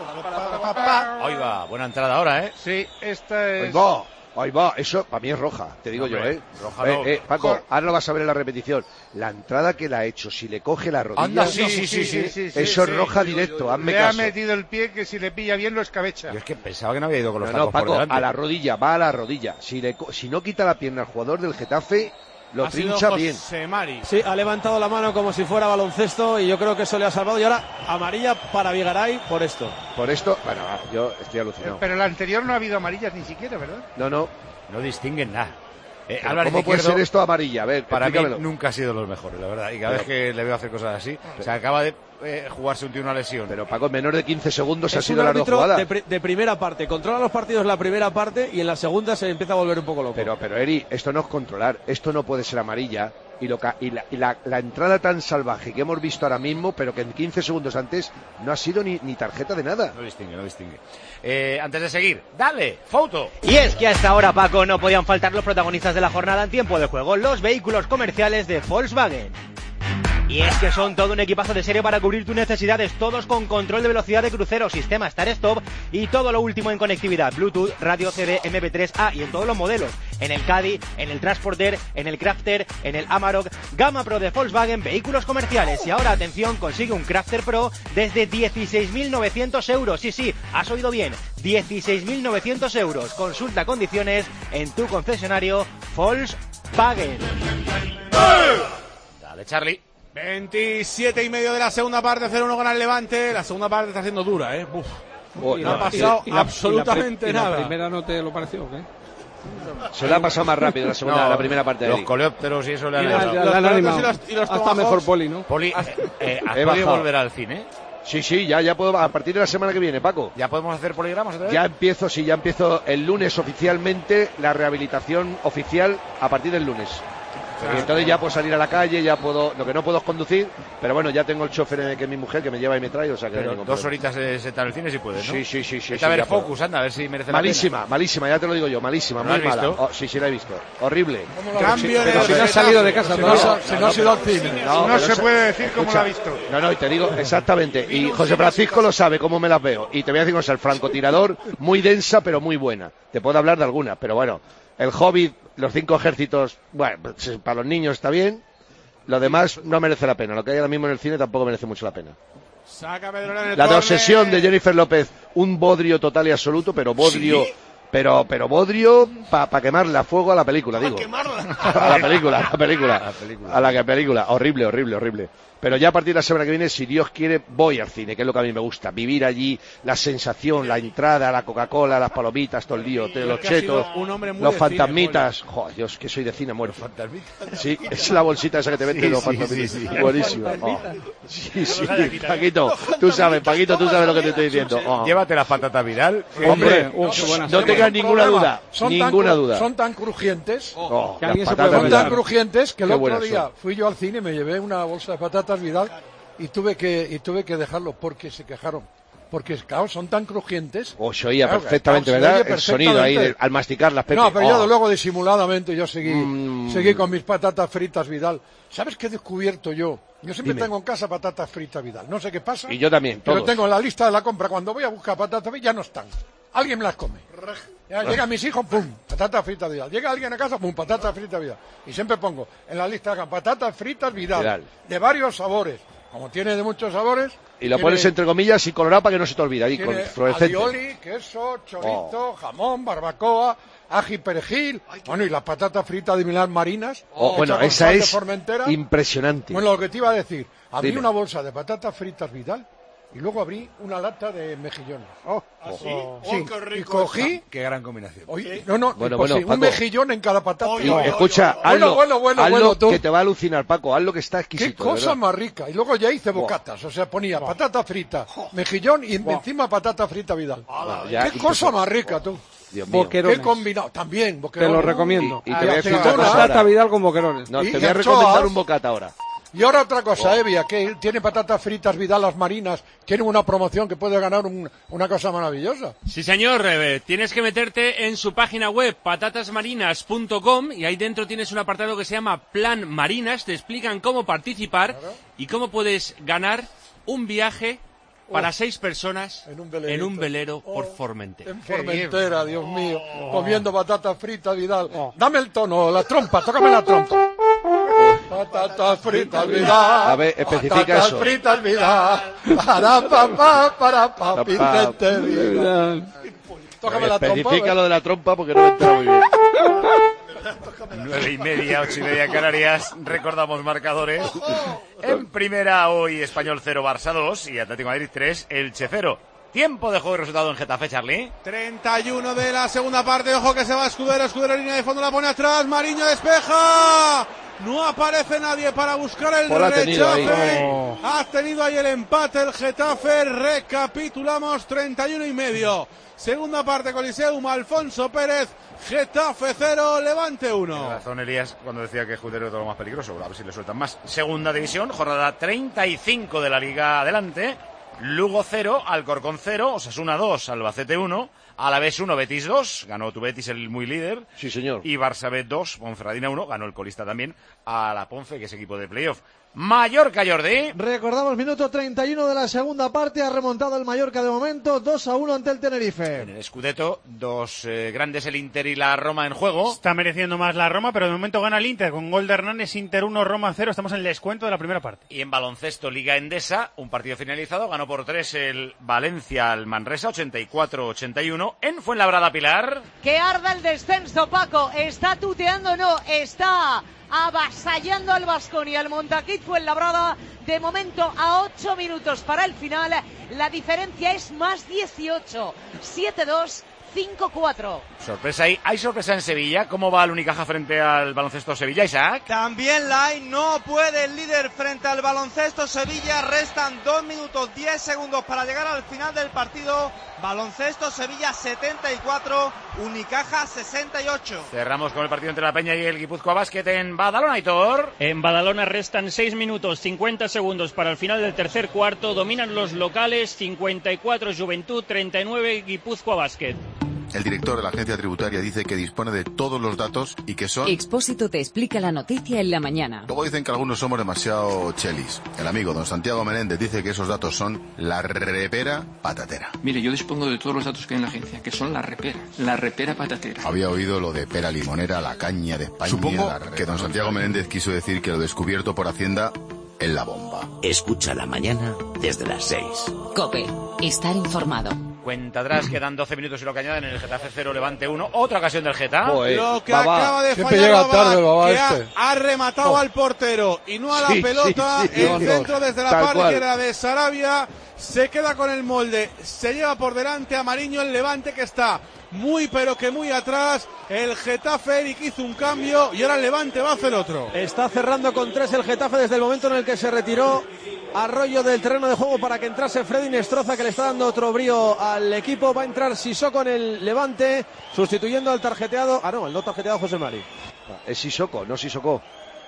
Ahí va, buena entrada ahora, ¿eh? Sí, esta Ahí es... va, ahí va, eso para mí es roja, te digo Hombre, yo, ¿eh? roja eh, no. eh, Paco, ahora lo vas a ver en la repetición. La entrada que la ha hecho, si le coge la rodilla, Anda, sí, sí, sí, sí. sí, eso sí. es roja directo, hazme Le ha caso. metido el pie que si le pilla bien lo escabecha. Yo es que pensaba que no había ido con los No, no, tacos por Paco, delante. a la rodilla, va a la rodilla. Si, le, co- si no quita la pierna al jugador del Getafe, lo Ha sido trincha bien. José Mari. Sí, ha levantado la mano como si fuera baloncesto y yo creo que eso le ha salvado. Y ahora amarilla para Vigaray por esto. Por esto, bueno, yo estoy alucinado. Pero la anterior no ha habido amarillas ni siquiera, ¿verdad? No, no. No distinguen nada. Eh, Pero Álvarez ¿cómo puede Izquierdo, ser esto amarilla? A ver, para mí explícamelo. nunca ha sido los mejores, la verdad. Y cada Pero- vez que le veo hacer cosas así, se acaba de eh, jugarse un tío una lesión. Pero Paco, en menor de quince segundos ha Es sido un las dos árbitro jugadas. de, pri- de primera parte. Controla los partidos la primera parte y en la segunda se empieza a volver un poco loco. Pero, pero Eri, esto no es controlar, esto no puede ser amarilla. Y, lo ca- y, la, y la, la entrada tan salvaje que hemos visto ahora mismo, pero que en quince segundos antes no ha sido ni, ni tarjeta de nada. No distingue, no distingue. Eh, antes de seguir, dale, foto. Y es que hasta ahora, Paco, no podían faltar los protagonistas de la jornada en tiempo de juego, los vehículos comerciales de Volkswagen. Y es que son todo un equipazo de serie para cubrir tus necesidades, todos con control de velocidad de crucero, sistema Start Stop y todo lo último en conectividad, Bluetooth, radio C D, M P tres A y en todos los modelos, en el Caddy, en el Transporter, en el Crafter, en el Amarok, gama Pro de Volkswagen, vehículos comerciales. Y ahora, atención, consigue un Crafter Pro desde dieciséis mil novecientos euros, sí, sí, has oído bien, dieciséis mil novecientos euros. Consulta condiciones en tu concesionario Volkswagen. Dale, Charlie. veintisiete y medio de la segunda parte, cero uno gana el Levante. La segunda parte está siendo dura, ¿eh? Uf. Oh, no no, ha pasado Y la- absolutamente y la, pri- y nada. La primera no te lo pareció, ¿o qué? Se le ha pasado más rápido la segunda, No, la primera parte de Los Eri. coleópteros y eso le han Y Ah, ayudado. ya los la han pelotas animado. y los- y los Hasta tomahawks. mejor Poli, ¿no? Poli, eh, eh, ¿has He podido bajado. volver al cine? Sí, sí, ya, ya puedo, a partir de la semana que viene, Paco. ¿Ya podemos hacer poligramas otra vez? Ya empiezo, sí, ya empiezo el lunes oficialmente la rehabilitación oficial a partir del lunes. Y entonces ya puedo salir a la calle, ya puedo, lo que no puedo es conducir, pero bueno, ya tengo el chofer eh, que es mi mujer que me lleva y me trae, o sea que no hay Pero ningún dos problema. horitas de sentar en el cine si puedes, ¿no? Sí, sí, sí, sí. Vete sí, a ver ya puedo. Focus, anda, a ver si merece Malísima, la pena. malísima, ya te lo digo yo, malísima, ¿Lo muy has mala. visto? Oh, sí, sí la he visto. Horrible. Cambio Pero en si el no has salido de casa Si no, todavía. si no has ido al cine. No, no pero se esa- puede decir cómo escucha, la ha visto. No, no, y te digo exactamente. Y José Francisco lo sabe cómo me las veo. Y te voy a decir una cosa, el francotirador, muy densa, pero muy buena. Te puedo hablar de alguna, pero bueno. El Hobbit, los cinco ejércitos, bueno, pues, para los niños está bien. Lo demás no merece la pena. Lo que hay ahora mismo en el cine tampoco merece mucho la pena. Saca Pedrola en el La de córner. obsesión de Jennifer López, un bodrio total y absoluto, pero bodrio, ¿Sí? pero pero bodrio para pa quemarle a fuego a la película, digo. quemarla. A la película, a la película. A la película. A la que película. Horrible, horrible, horrible. Pero ya a partir de la semana que viene, si Dios quiere, voy al cine, que es lo que a mí me gusta. Vivir allí, la sensación, la entrada, la Coca-Cola, las palomitas, todo el lío, te- los que ha sido chetos, un hombre muy los de cine, fantasmitas. Joder, Dios, que soy de cine muerto. ¿Fantasmitas? Sí, es la bolsita esa que te venden Sí, los sí, fantasmitas. sí, sí. Buenísimo. Oh. Sí, sí, Paquito, tú sabes, Paquito, tú sabes lo que te estoy diciendo. Oh. Llévate las patatas Vidal. Hombre, Uh, qué buenas no son. tengas ninguna Problema. duda, Son ninguna tan, cru- duda. Son tan crujientes. Oh, Que las alguien se patatas puede Son Vidal. tan crujientes que el Qué otro buenas día son. fui yo al cine, me llevé una bolsa de patatas Vidal y tuve que y tuve que dejarlo porque se quejaron. Porque, claro, son tan crujientes. Oh, se oía Claro, perfectamente, claro, se ¿verdad? oye El sonido ahí perfectamente. de- al masticarlas, Pepe. No, pero Oh. yo luego disimuladamente yo seguí, Mm. seguí con mis patatas fritas Vidal. ¿Sabes qué he descubierto yo? Yo siempre Dime. tengo en casa patatas fritas Vidal. No sé qué pasa. Y yo también, Pero todos. tengo en la lista de la compra. Cuando voy a buscar patatas Vidal ya no están. alguien me las come. Ya, llega mis hijos, pum, patatas fritas Vidal. Llega alguien a casa, pum, patatas fritas Vidal. Y siempre pongo en la lista de patatas fritas Vidal, Vidal, de varios sabores. Como tiene de muchos sabores. Y lo pones entre comillas y colorado para que no se te olvide. Ahí con fluorescente. Alioli, queso, chorizo, oh. jamón, barbacoa, ají, perejil. Bueno, y las patatas fritas de Milán marinas. Oh, bueno, esa es impresionante. Bueno, lo que te iba a decir, abrí Dime. una bolsa de patatas fritas Vidal y luego abrí una lata de mejillones. Oh, ¿Ah, sí? Oh, oh, sí. Qué rico. Y cogí... Qué gran combinación. Oye, no, no, bueno, pues bueno, sí, Paco, un mejillón en cada patata. Oye, oye, escucha, oye, hazlo, bueno, bueno, hazlo bueno, tú. que te va a alucinar, Paco, hazlo que está exquisito. Qué cosa más rica. Y luego ya hice bocatas, o sea, ponía patata frita, mejillón y wow. encima patata frita Vidal. Wow, ya, qué cosa más rica, tú. Dios mío. Boquerones. Qué combinado. También, boquerones. Te lo recomiendo. Y, y te voy a decir patata Vidal con boquerones. No, te voy a recomendar un bocata ahora. Y ahora otra cosa, oh. Evia, que tiene patatas fritas Vidal las marinas, tienen una promoción que puede ganar un, una cosa maravillosa. Sí, señor, eh, tienes que meterte en su página web, patatas marinas punto com, y ahí dentro tienes un apartado que se llama Plan Marinas, te explican cómo participar claro. y cómo puedes ganar un viaje para oh. seis personas en un, en un velero oh. por Formentera. En Formentera, Dios mío, oh. comiendo patatas fritas Vidal. Oh. Dame el tono, la trompa, tócame la trompa. Patatas fritas Vidal. A ver, especifica patatas eso. Patatas fritas Vidal. Para pa para pa Vicente Vidal. Tócame la trompa. Especifica lo de la trompa porque no me entero muy bien. Nueve y media, ocho y media Canarias. Recordamos marcadores. En primera hoy Español cero, Barça dos y Atlético de Madrid tres, Elche cero. Tiempo de juego y resultado en Getafe, Charlie. treinta y uno de la segunda parte. Ojo que se va Escudero. Escudero en línea de fondo, la pone atrás. Mariño despeja. No aparece nadie para buscar el rechace. Oh. Ha tenido ahí el empate el Getafe. Recapitulamos, treinta y uno y medio. Segunda parte, Coliseum, Alfonso Pérez. Getafe cero, Levante uno. Tiene razón Elías cuando decía que Escudero es todo lo más peligroso. A ver si le sueltan más. Segunda división, jornada treinta y cinco de la Liga Adelante. Lugo cero, Alcorcón cero, Osasuna dos, Albacete uno, Alavés uno, Betis dos, ganó tu Betis el muy líder. Sí, señor. Y Barça B dos, Ponferradina uno, ganó el colista también a la Ponfe, que es equipo de playoff. Mallorca, Jordi. Recordamos, minuto treinta y uno de la segunda parte, ha remontado el Mallorca de momento, dos a uno ante el Tenerife. En el Scudetto, dos eh, grandes, el Inter y la Roma en juego. Está mereciendo más la Roma, pero de momento gana el Inter con gol de Hernández, Inter uno, Roma cero, estamos en el descuento de la primera parte. Y en baloncesto, Liga Endesa, un partido finalizado, ganó por tres el Valencia al Manresa, ochenta y cuatro a ochenta y uno. En Fuenlabrada, Pilar. Que arda el descenso, Paco, está tuteando, no, está... avasallando al Baskonia, el Montaquit Fuenlabrada, de momento a ocho minutos para el final, la diferencia es más dieciocho, siete dos, cinco cuatro. Sorpresa ahí, hay sorpresa en Sevilla. ¿Cómo va el Unicaja frente al Baloncesto Sevilla, Isaac? También la hay, no puede el líder frente al Baloncesto Sevilla, restan dos minutos diez segundos para llegar al final del partido. Baloncesto Sevilla setenta y cuatro, Unicaja sesenta y ocho. Cerramos con el partido entre la Peña y el Guipúzcoa Basket en Badalona, Aitor. En Badalona restan seis minutos cincuenta segundos para el final del tercer cuarto. Dominan los locales, cincuenta y cuatro Juventud, treinta y nueve Guipúzcoa Basket. El director de la agencia tributaria dice que dispone de todos los datos y que son... Expósito te explica la noticia en la mañana. Luego dicen que algunos somos demasiado chelis. El amigo don Santiago Menéndez dice que esos datos son la repera patatera. Mire, yo dispongo de todos los datos que hay en la agencia, que son la repera, la repera patatera. Había oído lo de pera limonera, la caña de España... Supongo que don Santiago Menéndez quiso decir que lo descubierto por Hacienda es la bomba. Escucha la mañana desde las seis. COPE, estar informado. Cuenta atrás, quedan doce minutos y lo que añaden en el Getafe cero, Levante uno. Otra ocasión del Getafe. Oh, eh. Lo que Babá. acaba de Siempre fallar Babá, tarde, Babá, que este. ha, ha rematado oh. al portero y no a la sí, pelota. Sí, sí, el no, centro no. desde la parte era de Sarabia. Se queda con el molde. Se lleva por delante a Mariño el Levante, que está muy pero que muy atrás. El Getafe, Eric hizo un cambio y ahora el Levante va a hacer otro. Está cerrando con tres el Getafe desde el momento en el que se retiró Arroyo del terreno de juego para que entrase Freddy Nestroza, que le está dando otro brío al equipo. Va a entrar Sissoko en el Levante, sustituyendo al tarjeteado. Ah, no, el no tarjeteado José Mari. Es Sissoko, no Sissoko.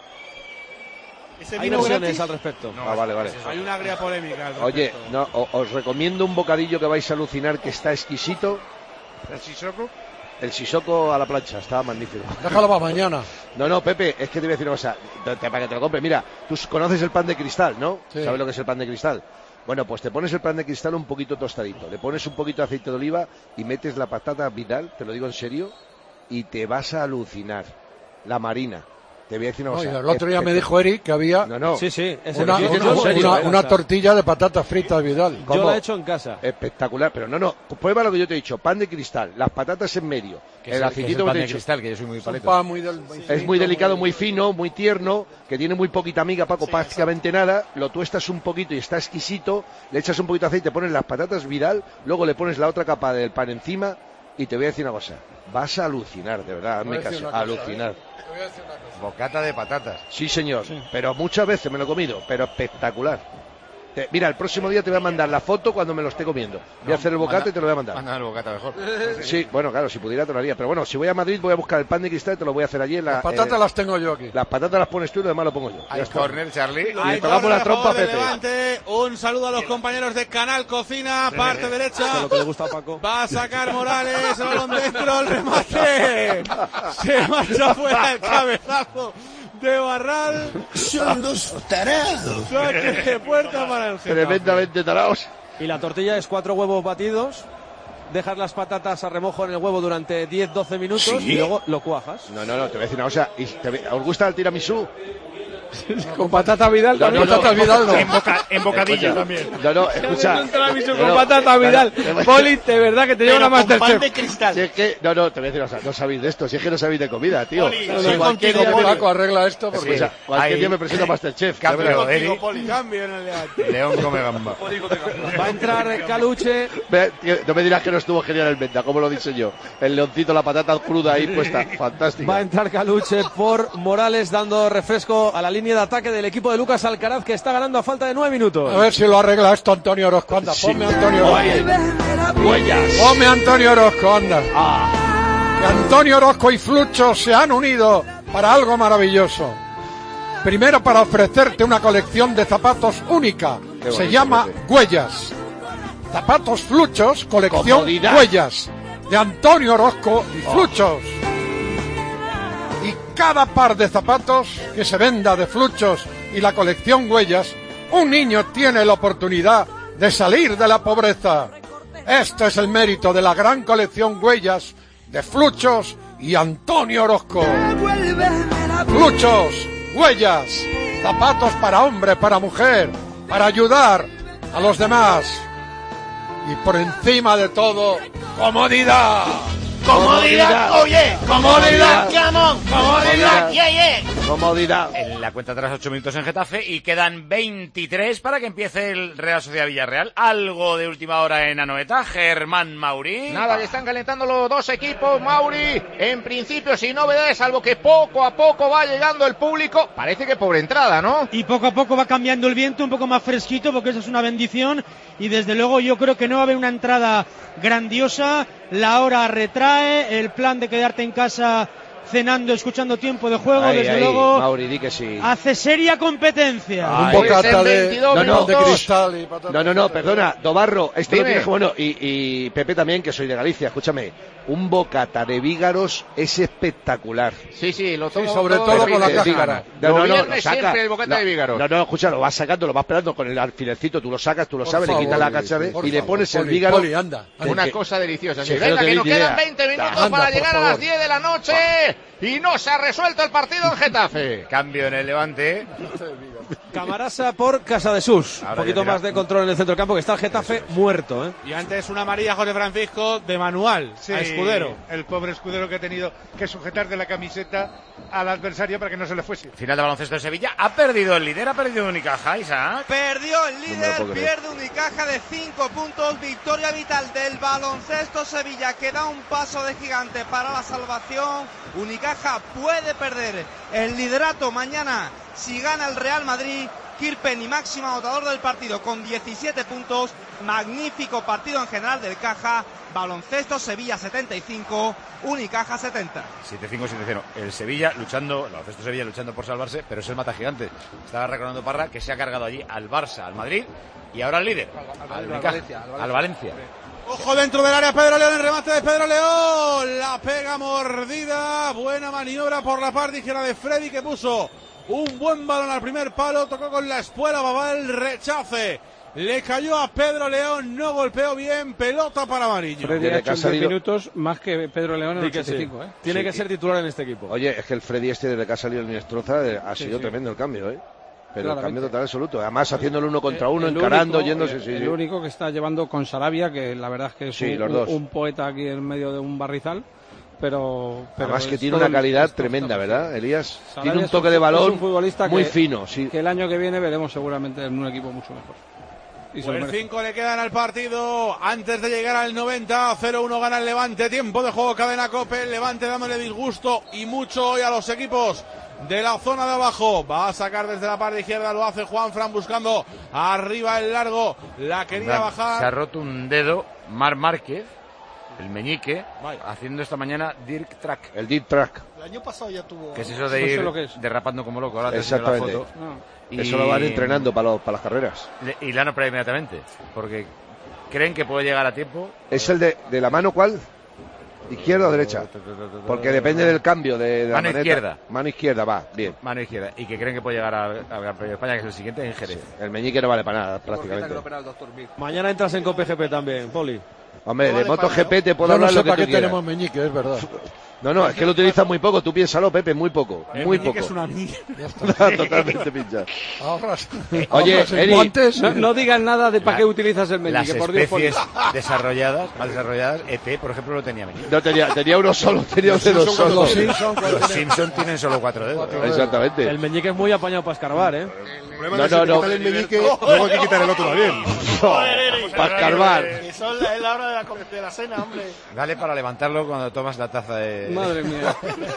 Hay versiones al respecto. No, ah, vale, vale. Hay una agria polémica al respecto. Oye, no, os recomiendo un bocadillo que vais a alucinar, que está exquisito. ¿El Sissoko? El Sissoko a la plancha, está magnífico. Déjalo para mañana. No, no, Pepe, es que te voy a decir una cosa, te, te, para que te lo compre. Mira, tú conoces el pan de cristal, ¿no? Sí. ¿Sabes lo que es el pan de cristal? Bueno, pues te pones el pan de cristal un poquito tostadito, le pones un poquito de aceite de oliva y metes la patata Vidal, te lo digo en serio, y te vas a alucinar. La marina. Te voy a decir una cosa. No, el otro día me dijo Eric que había no, no. Sí, sí, una, una, una, una, una tortilla de patatas fritas Vidal. Yo la he hecho en casa. Espectacular, pero no, no. Prueba lo que yo te he dicho. Pan de cristal, las patatas en medio. El, el aceitito que te he dicho. Cristal, que yo soy muy paleto. Muy del, muy es finito, muy delicado, muy fino, muy tierno, que tiene muy poquita miga, Paco, sí, prácticamente exacto. Nada. Lo tuestas un poquito y está exquisito. Le echas un poquito de aceite, pones las patatas Vidal, luego le pones la otra capa del pan encima y te voy a decir una cosa. Vas a alucinar, de verdad, hazme caso. Cosa, alucinar. ¿eh? Bocata de patatas. Sí, señor, sí. Pero muchas veces me lo he comido, pero espectacular. Te, mira, el próximo día te voy a mandar la foto cuando me lo esté comiendo. Voy no, a hacer el bocata manda, y te lo voy a mandar. Manda el bocata mejor. Sí, bueno, claro, si pudiera te lo haría. Pero bueno, si voy a Madrid voy a buscar el pan de cristal y te lo voy a hacer allí en la... Las patatas eh, las tengo yo aquí. Las patatas las pones tú y lo demás lo pongo yo. Hay corner, Charlie. Y le tocamos la trompa a Pepe. Levante. Un saludo a los compañeros de Canal Cocina, parte derecha. Lo que le gusta a Paco. Va a sacar Morales, el balón dentro, el remate. Se marcha fuera el cabezazo de Barral. Son dos tarados. Saque de puerta para el Getafe. Tremendamente tarados. Y la tortilla es cuatro huevos batidos. Dejas las patatas a remojo en el huevo durante diez doce minutos ¿sí? Y luego lo cuajas. No, no, no, te voy a decir una cosa. ¿Os gusta el tiramisú? Con patata Vidal, no, no, patata no, Vidal no. En, boca, en bocadillo también. No, no, escucha. Con no, patata Vidal. No, Poli, de verdad que te lleva una Masterchef. De cristal. Si es que, no, no, te voy a decir, o sea, no sabéis de esto, si es que no sabéis de comida, tío. Poli, no, no, cualquier día me... Paco arregla esto porque escucha, cualquier día me presenta Masterchef. Cambio, Eric. Cambio en el León. León come gamba. Va a entrar Caluche. No me dirás que no estuvo genial el Menda, como lo dice yo. El leoncito, la patata cruda ahí puesta, fantástica. Va a entrar Caluche por Morales dando refresco a la línea de ataque del equipo de Lucas Alcaraz, que está ganando a falta de nueve minutos. A ver si lo arregla esto Antonio Orozco, anda, sí. Ponme Antonio Orozco. Huellas. Ponme Antonio Orozco, anda. Ah. Que Antonio Orozco y Flucho se han unido para algo maravilloso. Primero para ofrecerte una colección de zapatos única. Bonito, se llama Pepe. Huellas. Zapatos Fluchos, colección Comodidad. Huellas. De Antonio Orozco y oh. Fluchos. Y cada par de zapatos que se venda de Fluchos y la colección Huellas, un niño tiene la oportunidad de salir de la pobreza. Esto es el mérito de la gran colección Huellas de Fluchos y Antonio Orozco. Fluchos, Huellas, zapatos para hombre, para mujer, para ayudar a los demás. Y por encima de todo, comodidad. Comodidad, oye, comodidad, comodidad, comodidad, yeah, yeah. Comodidad. En la cuenta atrás ocho minutos en Getafe y quedan veintitrés para que empiece el Real Sociedad Villarreal. Algo de última hora en Anoeta, Germán Mauri. Nada, que están calentando los dos equipos, Mauri. En principio sin novedades, salvo que poco a poco va llegando el público. Parece que por entrada, ¿no? Y poco a poco va cambiando el viento, un poco más fresquito, porque eso es una bendición. Y desde luego yo creo que no va a haber una entrada grandiosa. La hora retrae, el plan de quedarte en casa cenando, escuchando tiempo de juego, ahí, desde ahí, luego Mauri, di que sí. Hace seria competencia. Ay, un bocata de, no, no, de cristal y patata. No, no, no, perdona, Dobarro, esto lo tienes, bueno, y, y Pepe también, que soy de Galicia, escúchame, un bocata de vígaros es espectacular. Sí, sí, lo tomo sí, sobre todo, todo con la cáscara. No, no, no, lo saca, siempre el bocata no, de vígaros. No, no, escucha, lo vas sacando, lo vas pelando con el alfilercito, tú lo sacas, tú lo por sabes, favor, le quitas la cáscara y favor, le pones Poli, el vígaro. Poli, anda, anda. Una cosa deliciosa. Sí, Sí, venga, que nos idea. quedan veinte minutos anda, para llegar favor. a las diez de la noche y no se ha resuelto el partido en Getafe. Cambio en el Levante. Camarasa por Casa de Sus. Ahora un poquito más de control en el centro del campo, que está el Getafe muerto, ¿eh? Y antes una amarilla, José Francisco, de manual sí, a Escudero. El pobre Escudero que ha tenido que sujetar de la camiseta al adversario para que no se le fuese. Final de baloncesto de Sevilla. Ha perdido el líder, ha perdido Unicaja, Isaac. Perdió el líder, no pierde Unicaja de cinco puntos. Victoria vital del baloncesto Sevilla, que da un paso de gigante para la salvación. Unicaja puede perder el liderato mañana si gana el Real Madrid. Kirpen y máximo anotador del partido con diecisiete puntos. Magnífico partido en general del Caja. Baloncesto Sevilla setenta y cinco, Unicaja setenta. siete cinco, siete cero. El Sevilla luchando, el baloncesto Sevilla luchando por salvarse, pero es el mata gigante. Estaba recordando Parra que se ha cargado allí al Barça, al Madrid y ahora al líder, al, al, al, Unicaja, Valencia, al, al Valencia. Ojo dentro del área, Pedro León, el remate de Pedro León. La pega mordida. Buena maniobra por la parte izquierda de Freddy, que puso un buen balón al primer palo. Tocó con la espuela, Babal, rechace le cayó a Pedro León, no golpeó bien, pelota para Mariño. Freddy ha hecho diez minutos más que Pedro León en ochenta y cinco, sí. ¿eh? Tiene Sí, que ser y... titular en este equipo. Oye, es que el Freddy este desde que ha salido el Niestrozza eh, ha Sí, sido sí. tremendo el cambio, ¿eh? Pero Claramente. el cambio total absoluto. Además haciendo el uno contra uno, El encarando, único, yéndose. el, Sí, el sí. único que está llevando con Sarabia, que la verdad es que es Sí, un, los dos. un poeta aquí en medio de un barrizal, pero... pero Además que es tiene todo una el- calidad esto tremenda, está ¿verdad, Elías? Sarabia Tiene un es toque un- de es balón un futbolista muy que- fino, sí. que el año que viene veremos seguramente en un equipo mucho mejor. Y se lo Pues merece. cinco le quedan al partido antes de llegar al noventa. cero uno gana el Levante. Tiempo de juego, cadena COPE. El Levante dándole disgusto y mucho hoy a los equipos de la zona de abajo. Va a sacar desde la parte izquierda, lo hace Juanfran buscando arriba el largo. La quería bajar. Se ha roto un dedo Mar Márquez, el meñique, haciendo esta mañana Dirk Track. El Dirk Track. El año pasado ya tuvo... Que es eso de No sé ir lo que es. derrapando como loco. Ahora te enseño la Exactamente. foto. No. Eso lo van entrenando para, los- para las carreras. Le- Y le han operado inmediatamente, porque creen que puede llegar a tiempo. ¿Es el de, de la mano cuál? ¿Izquierda o derecha? Porque depende del cambio de, de la Mano maneta. izquierda. Mano izquierda, va, bien. Mano izquierda. Y que creen que puede llegar al, al Gran Premio de España, que es el siguiente en Jerez. El meñique no vale para nada, prácticamente. Mañana entras en Cope G P también, Poli. Hombre, de MotoGP te puedo Yo no hablar sé lo que para tú qué quieras. tenemos meñique, es verdad. No, no, es que lo utilizas muy poco, tú piénsalo, Pepe, muy poco, El muy meñique poco. es una mierda. Ya está. Totalmente pinchado. Ahorras. Oye, ahorras en Eri, guantes. No, no digas nada de para La- qué utilizas el Las meñique, por Dios, Poli. especies desarrolladas, más desarrolladas, E T, por ejemplo, no tenía meñique. No tenía, tenía uno solo, tenía un dedo solo. Los Simpson, Los Simpson tienen solo cuatro dedos. Exactamente. El meñique es muy apañado para escarbar, ¿eh? No, no, no. el meñique, luego hay que quitar el otro también. Para escarbar. Que son la, es la hora de la, co- de la cena, hombre. Dale para levantarlo cuando tomas la taza de... Madre mía.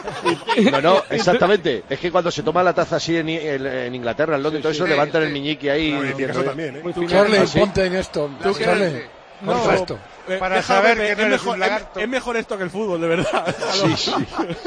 No, no, exactamente. Es que cuando se toma la taza así en, en- en Inglaterra, en Londres, todo eso, levantan el meñique ahí. Claro, en mi caso ¿eh? también, ¿eh? Muy Tú, fino. Charlie, ¿Ah, sí? ponte en esto. Tú, Sí. Charlie, No, porfa esto. Eh, Para déjame, saber Pepe, que no es eres mejor, un lagarto. es, es mejor esto que el fútbol, de verdad. Sí, sí.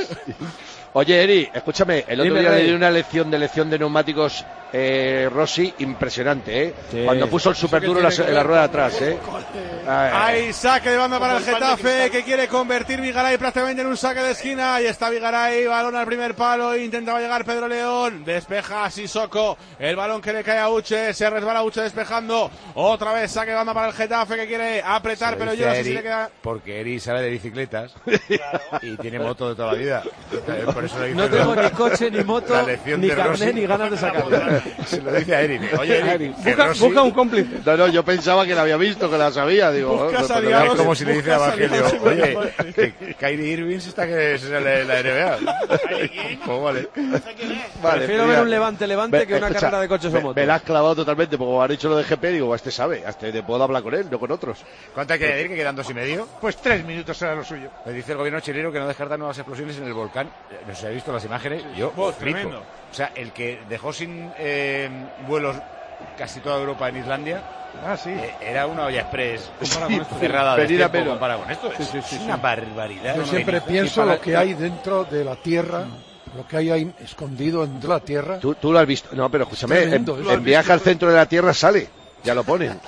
Oye, Eri, escúchame, el otro Dime, día le Rey. di una lección de lección de neumáticos eh, Rossi impresionante, ¿eh? Sí. Cuando puso el super duro en la, en la rueda de atrás, ¿eh? Ay, Hay saque de banda para el Getafe que quiere convertir Vigaray prácticamente en un saque de esquina. Ahí está Vigaray, balón al primer palo, intentaba llegar Pedro León, despeja a Sissoko, el balón que le cae a Uche, se resbala Uche despejando, otra vez saque de banda para el Getafe que quiere apretar, Se lo pero dice yo no a sé si Eri, le queda... Porque Eri sabe de bicicletas y tiene moto de toda la vida. Entonces, por eso le dice No tengo la- ni coche, ni moto, la lección ni de carnet, Rossi. ni ganas de sacarlo. Se lo dice a Eri. Oye, Eri, Eri, que busca, Rossi- busca un cómplice. No, no, yo pensaba que la había visto, que la sabía, digo. Buscas oh, pero aliados. no, Es como si le dice a Buscas Evangelio, aliados. oye, que Kyrie Irving se está que se sale la N B A. Pues vale. Vale, Prefiero mira. ver un levante-levante Ve- que una escucha, carrera de coches o me, motos. me la has clavado totalmente, porque como ha dicho lo de G P, digo, este sabe, hasta te puedo hablar con él, no con otros. ¿Cuánto hay que añadir? Que quedan dos y medio. Pues tres minutos será lo suyo. Me dice el gobierno chileno que no descarta nuevas explosiones en el volcán. Eh, No sé, he visto las imágenes. Yo Oh, flipo. tremendo. O sea, el que dejó sin eh, vuelos casi toda Europa en Islandia Ah, sí. eh, era una olla express Compara con esto. cerrada de Venir a tiempo pelo. comparado con esto. Sí, Es, sí, sí, es sí. una barbaridad. Yo No, siempre y- pienso y para- lo que hay dentro de la tierra, lo que hay ahí escondido dentro de la tierra. Tú, tú lo has visto. No, pero escúchame, Tremendo, en, ¿lo has en viaje al centro de la Tierra sale, ya lo ponen.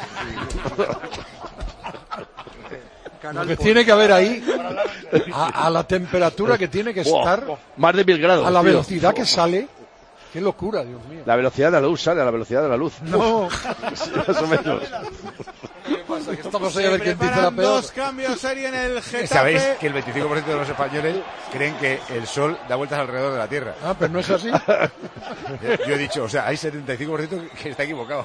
Lo que tiene que haber ahí, a, a la temperatura que tiene que Buah, estar, más de mil grados. a la tío. velocidad que sale. Qué locura, Dios mío. La velocidad de la luz sale a la velocidad de la luz. No. Sí, más o menos. Estamos ahí a Se ver quién dice la preparan peor. dos cambios serie en el Getafe. ¿Sabéis que el veinticinco por ciento de los españoles creen que el Sol da vueltas alrededor de la Tierra? Ah, pero no es así. Yo, yo he dicho, o sea, hay setenta y cinco por ciento que está equivocado.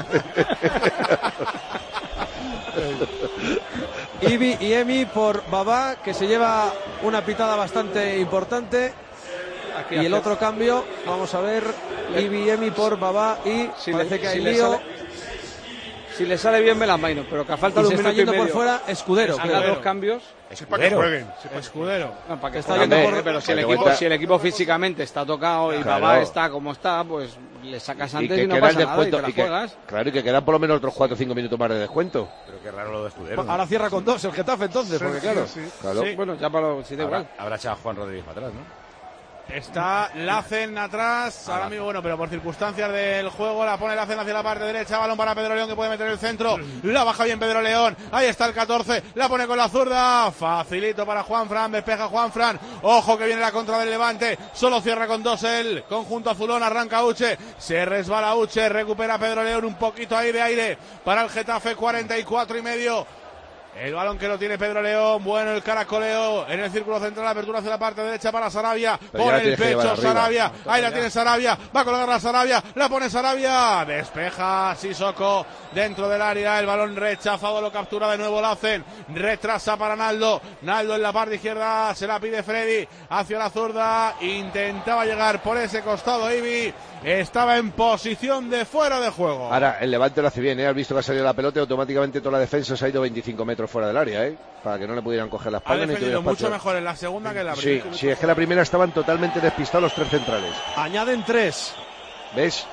Ibi y Emi por Babá, que se lleva una pitada bastante importante. Aquí Y el hace- otro cambio, vamos a ver, Ibi y Emi por Babá y Si parece le, que hay si le lío. sale, si le sale bien me la maino, pero que a falta Y de se un está minuto y yendo por medio fuera Escudero. haga creo. dos cambios. Para que jueguen. Escudero. No, para que Está está yendo yendo por- pero si el, Date equipo, cuenta. si el equipo físicamente está tocado y Claro. Babá está como está, pues le sacas Y antes que y, no queda el pasa nada y descuento. te la y que- juegas. claro, y que quedan por lo menos otros cuatro o cinco minutos más de descuento. Pero qué raro lo de Escudero. ¿no? Ahora cierra con dos el Getafe entonces, porque claro. Claro. Sí, bueno, ya para lo, si da Habrá, igual. habrá echado a Juan Rodríguez para atrás, ¿no? Está Lacen atrás, ahora mismo, bueno, pero por circunstancias del juego la pone Lacen hacia la parte derecha, balón para Pedro León que puede meter el centro, la baja bien Pedro León, ahí está el catorce, la pone con la zurda, facilito para Juanfran, despeja Juanfran, ojo que viene la contra del Levante, solo cierra con dos el conjunto azulón, arranca Uche, se resbala Uche, recupera Pedro León, un poquito ahí de aire para el Getafe, cuarenta y cuatro y medio. El balón que lo tiene Pedro León, bueno el caracoleo en el círculo central, apertura hacia la parte derecha para Sarabia, por el pecho Sarabia, ahí la tiene Sarabia, va a colgar la Sarabia, la pone Sarabia, despeja Sissoko dentro del área, el balón rechazado, lo captura de nuevo Lacen, retrasa para Naldo, Naldo en la parte izquierda, se la pide Freddy, hacia la zurda, intentaba llegar por ese costado Ibi, estaba en posición de fuera de juego. Ahora el Levante lo hace bien, ¿eh? Has visto que ha salido la pelota y automáticamente toda la defensa se ha ido veinticinco metros fuera del área, ¿eh? Para que no le pudieran coger la espalda. Ha defendido mucho mejor en la segunda que en la primera. Sí, sí, es que la primera estaban totalmente despistados los tres centrales. Añaden tres. ¿Ves?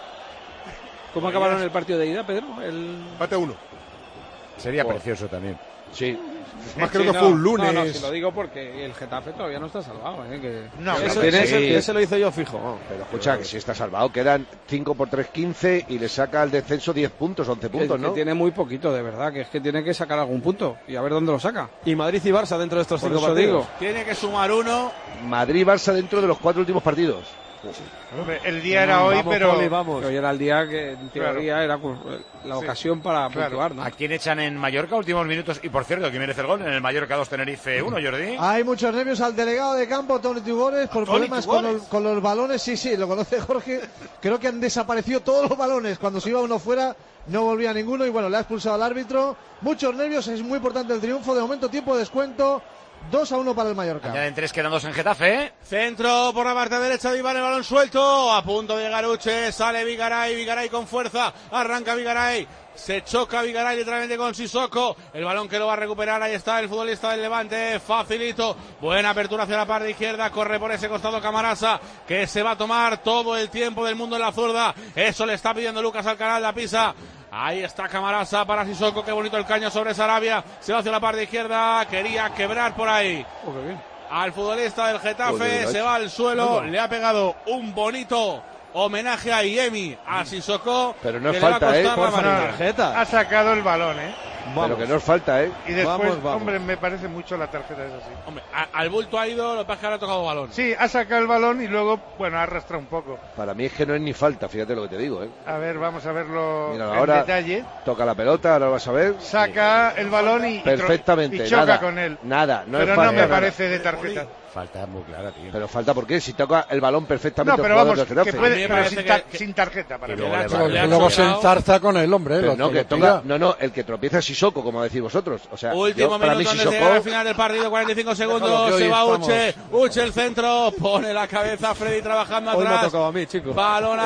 ¿Cómo acabaron el partido de ida, Pedro? El empate uno. Sería oh. precioso también. Sí. Más sí, creo que no, fue un lunes. No, no, si lo digo porque el Getafe todavía no está salvado, ¿eh? Que... No, eso, que ese, sí. ese lo hice yo fijo. No, pero escucha, que si está salvado, quedan cinco por tres, quince y le saca al descenso diez puntos, once puntos, que, ¿no? Que tiene muy poquito, de verdad, que es que tiene que sacar algún punto y a ver dónde lo saca. Y Madrid y Barça dentro de estos Por cinco eso partidos. digo. Tiene que sumar uno. Madrid y Barça dentro de los cuatro últimos partidos. Hombre, el día era hoy, vamos, pero... Poli, vamos. Que hoy era el día que en teoría era la ocasión sí, para claro. puntuar, ¿no? ¿A quién echan en Mallorca últimos minutos? Y por cierto, ¿quién merece el gol? En el Mallorca dos Tenerife uno, Jordi. Hay muchos nervios al delegado de campo, Tony Tugores, por Tony problemas con Tugores. los, con los balones. Sí, sí, lo conoce Jorge. Creo que han desaparecido todos los balones. Cuando se iba uno fuera, no volvía ninguno. Y bueno, le ha expulsado al árbitro. Muchos nervios, es muy importante el triunfo. De momento, tiempo de descuento. dos a uno para el Mallorca. Añaden tres, quedan dos en Getafe, ¿eh? Centro por la parte derecha de Iván, el balón suelto, a punto de llegar Uche, sale Vigaray, Vigaray con fuerza, arranca Vigaray, se choca Vigaray literalmente con Sissoko, el balón que lo va a recuperar, ahí está el futbolista del Levante, facilito, buena apertura hacia la parte izquierda, corre por ese costado Camarasa, que se va a tomar todo el tiempo del mundo en la zurda, eso le está pidiendo Lucas Alcaraz, la pisa. Ahí está Camarasa para Sissoko, qué bonito el caño sobre Sarabia, se va hacia la parte izquierda, quería quebrar por ahí. Oh, qué bien. Al futbolista del Getafe, Joder, se va al suelo, le ha pegado un bonito homenaje a Iemi, a Sissoko. Pero no es que le va a falta, ¿eh? costar la Porfa, amarilla. Ha sacado el balón, ¿eh? Vamos. Pero que no es falta, ¿eh? Y después, Vamos, vamos. hombre, me parece mucho la tarjeta esa sí. Hombre, a- al bulto ha ido, lo que pasa es que ahora ha tocado balón. Sí, ha sacado el balón y luego, bueno, ha arrastrado un poco. Para mí es que no es ni falta, fíjate lo que te digo, ¿eh? A ver, vamos a verlo Mira, en ahora detalle. toca la pelota, ahora lo vas a ver. Saca el balón y, y tro- Perfectamente, y choca nada, con él. nada, no Pero es no falta. me nada. parece de tarjeta. Falta muy clara, tío. Pero falta ¿por qué? Si toca el balón perfectamente No, pero el jugador vamos, del que Getafe. puede, A mí me pero parece sin, que- tar- que- sin tarjeta para que mí. luego le hecho- va- le ha Luego se chocado. enzarza con el hombre. Pero lo- no, lo que tira. toca, no, no, el que tropieza es Sissoko, como decís vosotros. O sea, Último yo, para mí minuto antes de llegar al Sissoko, final del partido, cuarenta y cinco Déjalo, segundos, que hoy se va estamos- Uche, Uche el centro, pone la cabeza, Freddy trabajando Hoy me ha atrás, tocado a mí, chicos. balón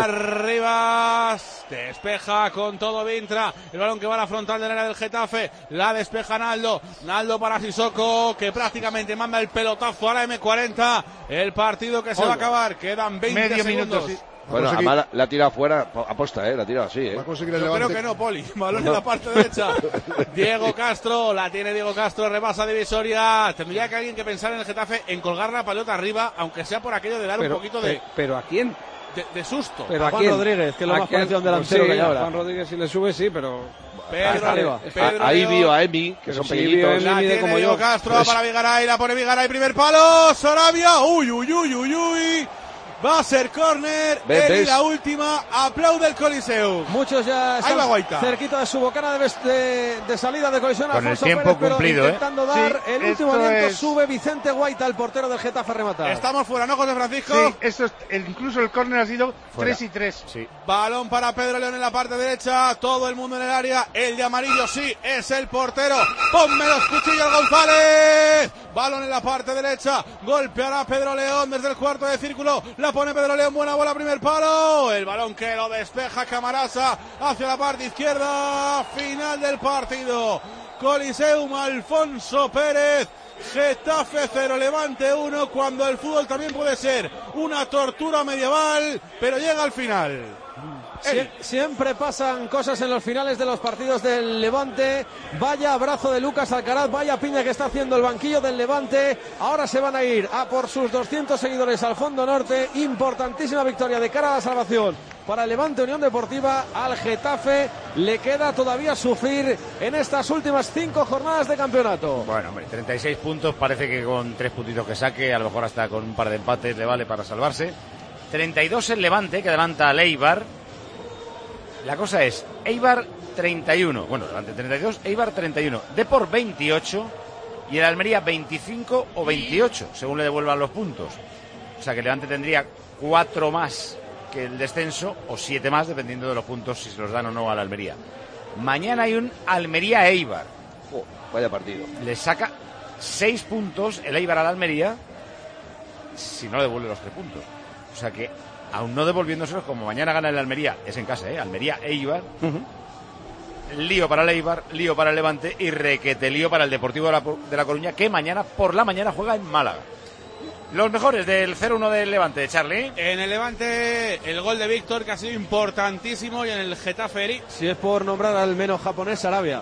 arriba, despeja con todo Vintra, el balón que va a la frontal del área del Getafe, la despeja Naldo, Naldo para Sissoko, que prácticamente manda el pelotazo a la eme cuarenta, el partido que se va a acabar, quedan veinte Medio segundos. minuto, sí. bueno, conseguir- además la, la ha tirado fuera, po- aposta, ¿eh? La ha tirado así, ¿eh? Va a conseguir el Yo creo Levante. que no, Poli. Balón en la parte derecha. Diego Castro, la tiene Diego Castro, repasa divisoria. Tendría que alguien que pensar en el Getafe en colgar la pelota arriba, aunque sea por aquello de dar Pero, un poquito de, pe- pero ¿a quién? de, de susto. Pero A ¿a Juan quién? Rodríguez, que es lo ¿A más quién? parecido a un Pues delantero sí, que hay ahora. Juan Rodríguez si le sube, sí, pero... Pedro, arriba. Pedro Ahí León. vio a Emi, que Pero son sí, pequeñitos. vio a La mide tiene como Diego yo. Castro Pues- para Vigaray, la pone Vigaray, primer palo, Sarabia, uy, uy, uy, uy, uy. Va a ser córner, ¿Ves, él y ves? la última, aplaude el Coliseo. Muchos ya Ahí están va Guaita. cerquita de su bocana de, ves- de, de salida de colisión. Con el Alfonso tiempo Pérez, pero cumplido, ¿eh? intentando dar Sí, el último esto aliento. es- Sube Vicente Guaita, el portero del Getafe, a rematar. Estamos fuera, ¿no, José Francisco? Sí, eso es, el- incluso el córner ha sido Fuera. tres y tres. Sí. Balón para Pedro León en la parte derecha, todo el mundo en el área, el de amarillo sí, es el portero, ponme los cuchillos González, balón en la parte derecha, golpeará Pedro León desde el cuarto de círculo, la pone Pedro León, buena bola, primer palo, el balón que lo despeja Camarasa hacia la parte izquierda, final del partido, Coliseum, Alfonso Pérez, Getafe cero, Levante uno, cuando el fútbol también puede ser una tortura medieval, pero llega al final. Sie siempre pasan cosas en los finales de los partidos del Levante. Vaya abrazo de Lucas Alcaraz, vaya piña que está haciendo el banquillo del Levante. Ahora se van a ir a por sus doscientos seguidores al fondo norte. Importantísima victoria de cara a la salvación para el Levante Unión Deportiva. Al Getafe le queda todavía sufrir en estas últimas cinco jornadas de campeonato. Bueno, hombre, treinta y seis puntos, parece que con tres puntitos que saque, a lo mejor hasta con un par de empates le vale para salvarse. treinta y dos el Levante, que adelanta al Eibar. La cosa es, Eibar treinta y uno, bueno, Levante treinta y dos, Eibar treinta y uno, Depor veintiocho y el Almería veinticinco o veintiocho, según le devuelvan los puntos. O sea que el Levante tendría cuatro más que el descenso o siete más, dependiendo de los puntos, si se los dan o no al Almería. Mañana hay un Almería-Eibar. Oh, vaya partido. Le saca seis puntos el Eibar al Almería si no le devuelve los tres puntos. O sea que, aún no devolviéndoselos, como mañana gana el Almería, es en casa, ¿eh? Almería-Eibar. Uh-huh. Lío para el Eibar, lío para el Levante y requete lío para el Deportivo de la, de la Coruña, que mañana por la mañana juega en Málaga. Los mejores del cero uno del Levante, Charlie. En el Levante, el gol de Víctor, que ha sido importantísimo, y en el Getafe, Eri. Si es por nombrar al menos japonés, Arabia.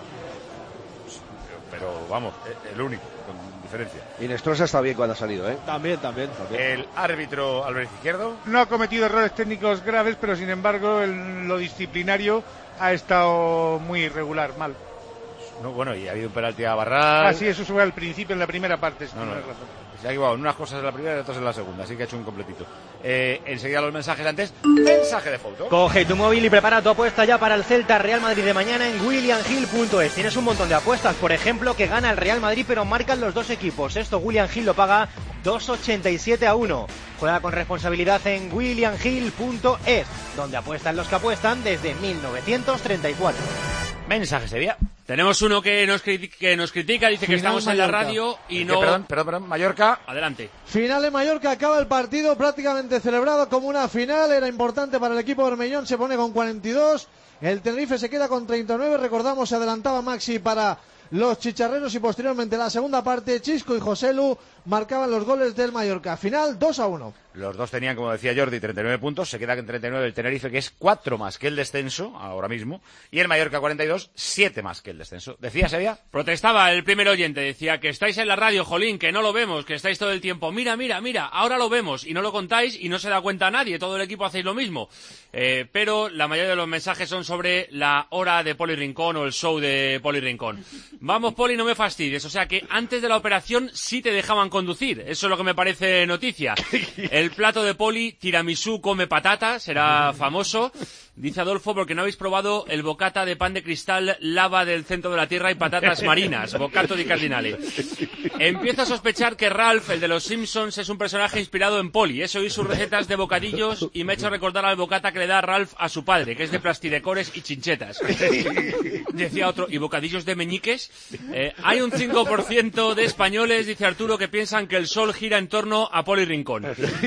Pero, pero vamos, el único, con diferencia. Y Nestrosa está bien cuando ha salido, ¿eh? También, también, también. El árbitro Álvarez Izquierdo. No ha cometido errores técnicos graves, pero sin embargo, en lo disciplinario ha estado muy irregular, mal. No, bueno, y ha habido un penalti a Barral. Ah, sí, eso fue al principio, en la primera parte. No, no, no. Se ha equivocado en unas cosas en la primera y otras en la segunda, así que ha hecho un completito. Eh, enseguida los mensajes antes. Mensaje de foto. Coge tu móvil y prepara tu apuesta ya para el Celta Real Madrid de mañana en william hill punto es. Tienes un montón de apuestas, por ejemplo, que gana el Real Madrid pero marcan los dos equipos. Esto William Hill lo paga dos ochenta y siete a uno. Juega con responsabilidad en william hill punto es, donde apuestan los que apuestan desde mil novecientos treinta y cuatro. Mensaje, Sevilla. Tenemos uno que nos, que nos critica, dice que Final estamos en la Mallorca. radio y ¿Qué? no... Perdón, perdón, perdón, Mallorca. Adelante. Final de Mallorca, acaba el partido prácticamente celebrado como una final, era importante para el equipo bermellón, se pone con cuarenta y dos, el Tenerife se queda con treinta y nueve, recordamos, se adelantaba Maxi para los chicharreros y posteriormente la segunda parte, Chisco y Joselu marcaban los goles del Mallorca. Final dos a uno. Los dos tenían, como decía Jordi, treinta y nueve puntos. Se queda en treinta y nueve el Tenerife, que es cuatro más que el descenso, ahora mismo. Y el Mallorca, cuarenta y dos, siete más que el descenso. ¿Decía, Sevilla? Protestaba el primer oyente, decía que estáis en la radio, jolín, que no lo vemos, que estáis todo el tiempo. Mira, mira, mira, ahora lo vemos y no lo contáis y no se da cuenta nadie. Todo el equipo hacéis lo mismo. Eh, pero la mayoría de los mensajes son sobre la hora de Poli Rincón o el show de Poli Rincón. Vamos, Poli, no me fastidies. O sea que antes de la operación sí te dejaban conducir. Eso es lo que me parece noticia. El plato de Poli, tiramisú come patata, será famoso. Dice Adolfo, porque no habéis probado el bocata de pan de cristal, lava del centro de la tierra y patatas marinas, bocato di cardinale. Empiezo a sospechar que Ralph, el de los Simpsons, es un personaje inspirado en Poli. Eso y sus recetas de bocadillos y me ha hecho recordar al bocata que le da Ralph a su padre, que es de plastidecores y chinchetas. Decía otro, ¿y bocadillos de meñiques? Eh, hay un cinco por ciento de españoles, dice Arturo, que piensan que el sol gira en torno a Poli Rincón.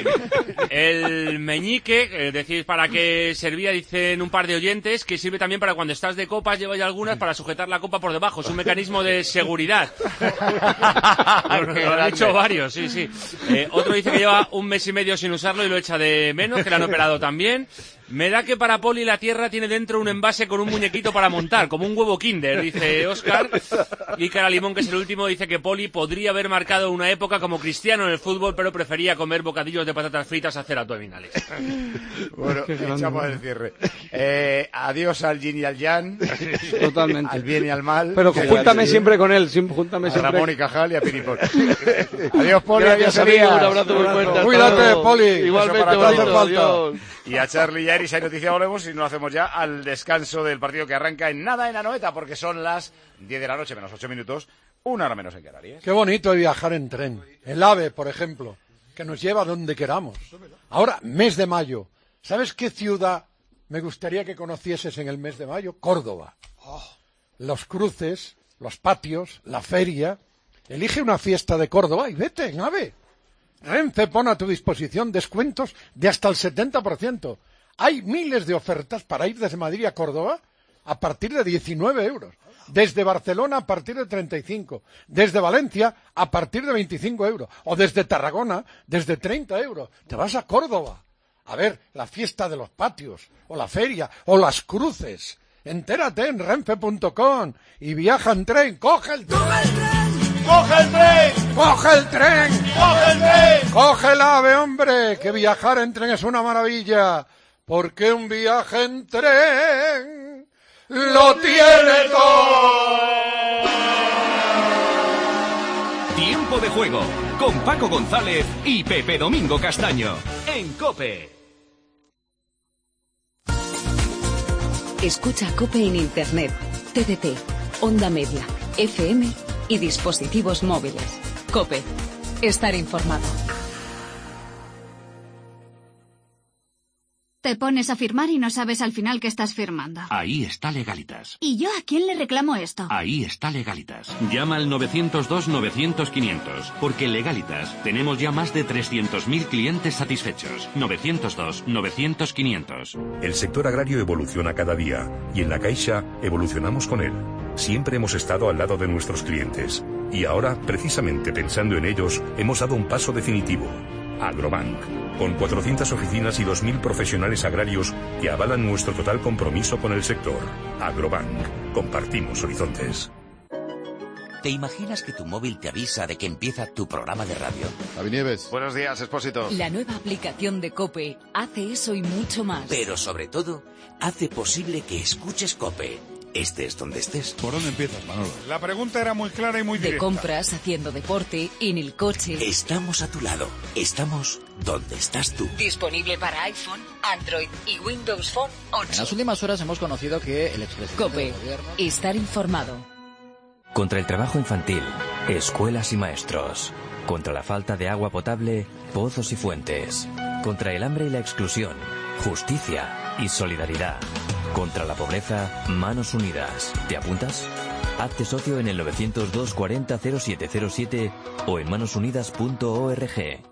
El meñique, eh, decís para qué servía, dicen un par de oyentes, que sirve también para cuando estás de copas, lleva ya algunas para sujetar la copa por debajo. Es un mecanismo de seguridad. Lo, lo han dicho varios, sí, sí. Eh, otro dice que lleva un mes y medio sin usarlo y lo echa de menos, que le han operado también. Me da que para Poli la tierra tiene dentro un envase con un muñequito para montar, como un huevo Kinder, dice Óscar. Y Cara Limón, que es el último, dice que Poli podría haber marcado una época como Cristiano en el fútbol, pero prefería comer bocadillos de patatas fritas a hacer abdominales. Bueno, echamos el cierre. Eh, adiós al yin y al yang. Totalmente. Al bien y al mal. Pero júntame siempre con él, júntame a siempre. Ramón y Cajal y a Piripón. Adiós, Poli, adiós, amigo, Elías. un abrazo muy fuerte. Cuídate, Poli. Igualmente, Eso para ti hace falta. adiós. Y a Charlie y a Iris, hay noticia, volvemos y nos hacemos ya al descanso del partido que arranca en nada en Anoeta, porque son las diez de la noche menos ocho minutos, una hora menos en Canarias. Qué bonito es viajar en tren. El AVE, por ejemplo, que nos lleva donde queramos. Ahora, mes de mayo. ¿Sabes qué ciudad me gustaría que conocieses en el mes de mayo? Córdoba. Los cruces, los patios, la feria. Elige una fiesta de Córdoba y vete en AVE. Renfe pone a tu disposición descuentos de hasta el setenta por ciento. Hay miles de ofertas para ir desde Madrid a Córdoba a partir de diecinueve euros. Desde Barcelona a partir de treinta y cinco. Desde Valencia a partir de veinticinco euros. O desde Tarragona desde treinta euros. Te vas a Córdoba a ver la fiesta de los patios, o la feria, o las cruces. Entérate en renfe punto com y viaja en tren. ¡Coge el tren! ¡Coge el tren! ¡Coge el tren! ¡Coge el tren! ¡Coge el ave, hombre! Que viajar en tren es una maravilla. Porque un viaje en tren lo tiene todo. Tiempo de juego con Paco González y Pepe Domingo Castaño en COPE. Escucha COPE en Internet, T D T, Onda Media, F M y dispositivos móviles. COPE. Estar informado. Te pones a firmar y no sabes al final qué estás firmando. Ahí está Legalitas. ¿Y yo a quién le reclamo esto? Ahí está Legalitas. Llama al novecientos dos novecientos quinientos, porque en Legalitas tenemos ya más de trescientos mil clientes satisfechos. novecientos dos novecientos quinientos. El sector agrario evoluciona cada día y en La Caixa evolucionamos con él. Siempre hemos estado al lado de nuestros clientes y ahora, precisamente pensando en ellos, hemos dado un paso definitivo. Agrobank, con cuatrocientas oficinas y dos mil profesionales agrarios que avalan nuestro total compromiso con el sector. Agrobank, compartimos horizontes. ¿Te imaginas que tu móvil te avisa de que empieza tu programa de radio? Javi Nieves. Buenos días, Expósito. La nueva aplicación de COPE hace eso y mucho más. Pero sobre todo, hace posible que escuches COPE. Estés donde estés. ¿Por dónde empiezas, Manolo? La pregunta era muy clara y muy directa. De compras, haciendo deporte, en el coche. Estamos a tu lado. Estamos donde estás tú. Disponible para iPhone, Android y Windows Phone ocho. En las últimas horas hemos conocido que el expresidente COPE. del gobierno... Estar informado. Contra el trabajo infantil, escuelas y maestros. Contra la falta de agua potable, pozos y fuentes. Contra el hambre y la exclusión, justicia y solidaridad. Contra la pobreza, manos unidas. ¿Te apuntas? Hazte socio en el novecientos dos cuarenta cero siete cero siete o en manos unidas punto org.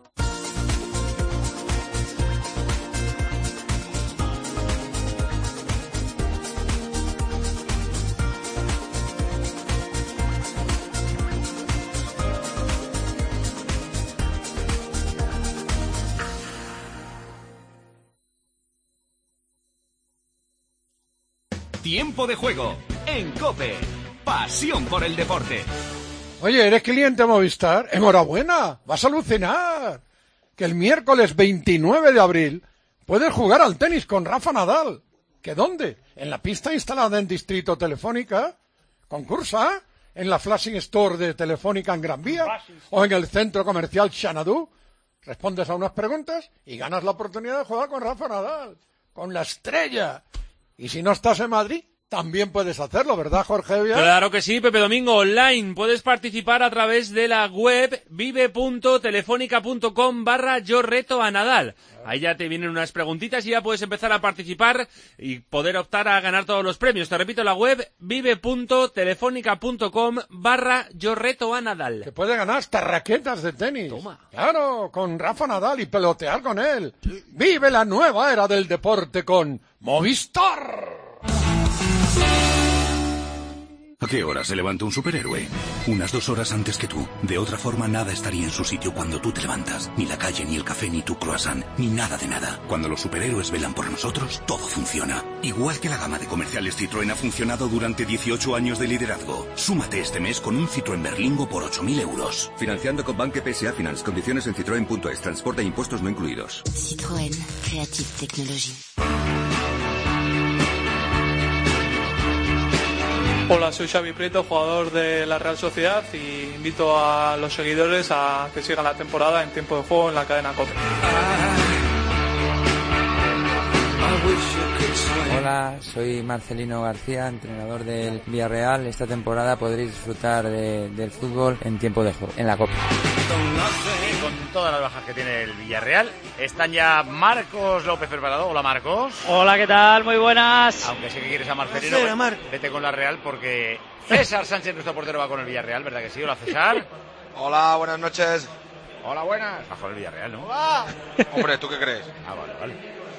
Tiempo de juego en COPE. Pasión por el deporte. Oye, ¿eres cliente Movistar? ¡Enhorabuena! ¡Vas a alucinar! Que el miércoles veintinueve de abril puedes jugar al tenis con Rafa Nadal. ¿Que dónde? ¿En la pista instalada en Distrito Telefónica? ¿Concursa? ¿En la Flashing Store de Telefónica en Gran Vía? ¿O en el centro comercial Xanadu? Respondes a unas preguntas y ganas la oportunidad de jugar con Rafa Nadal. Con la estrella. Y si no estás en Madrid, también puedes hacerlo, ¿verdad, Jorge Evia? Claro que sí, Pepe Domingo, online. Puedes participar a través de la web vive.telefónica.com barra yo reto a Nadal. Ahí ya te vienen unas preguntitas y ya puedes empezar a participar y poder optar a ganar todos los premios. Te repito, la web vive.telefónica.com barra yo reto a Nadal. Que puede ganar hasta raquetas de tenis. Toma. Claro, con Rafa Nadal y pelotear con él. Vive la nueva era del deporte con Movistar. ¿A qué hora se levanta un superhéroe? Unas dos horas antes que tú. De otra forma, nada estaría en su sitio cuando tú te levantas. Ni la calle, ni el café, ni tu croissant, ni nada de nada. Cuando los superhéroes velan por nosotros, todo funciona. Igual que la gama de comerciales Citroën ha funcionado durante dieciocho años de liderazgo. Súmate este mes con un Citroën Berlingo por ocho mil euros. Financiando con Banque P S A Finance. Condiciones en citroen punto es. Transporte e impuestos no incluidos. Citroën. Creative Technology. Hola, soy Xavi Prieto, jugador de la Real Sociedad, y invito a los seguidores a que sigan la temporada en Tiempo de Juego en la cadena COPE. Hola, soy Marcelino García, entrenador del Villarreal. Esta temporada podréis disfrutar de, del fútbol en Tiempo de Juego, en la COPE. Y con todas las bajas que tiene el Villarreal, están ya Marcos López preparado. Hola, Marcos. Hola, ¿qué tal? Muy buenas. Aunque sé que quieres a Marcelino, sí, Mar... vete con la Real porque César Sánchez, nuestro portero, va con el Villarreal, ¿verdad que sí? Hola, César. Hola, buenas noches. Hola, buenas. Bajo el Villarreal, ¿no? Hola. Hombre, ¿tú qué crees? Ah, vale, vale.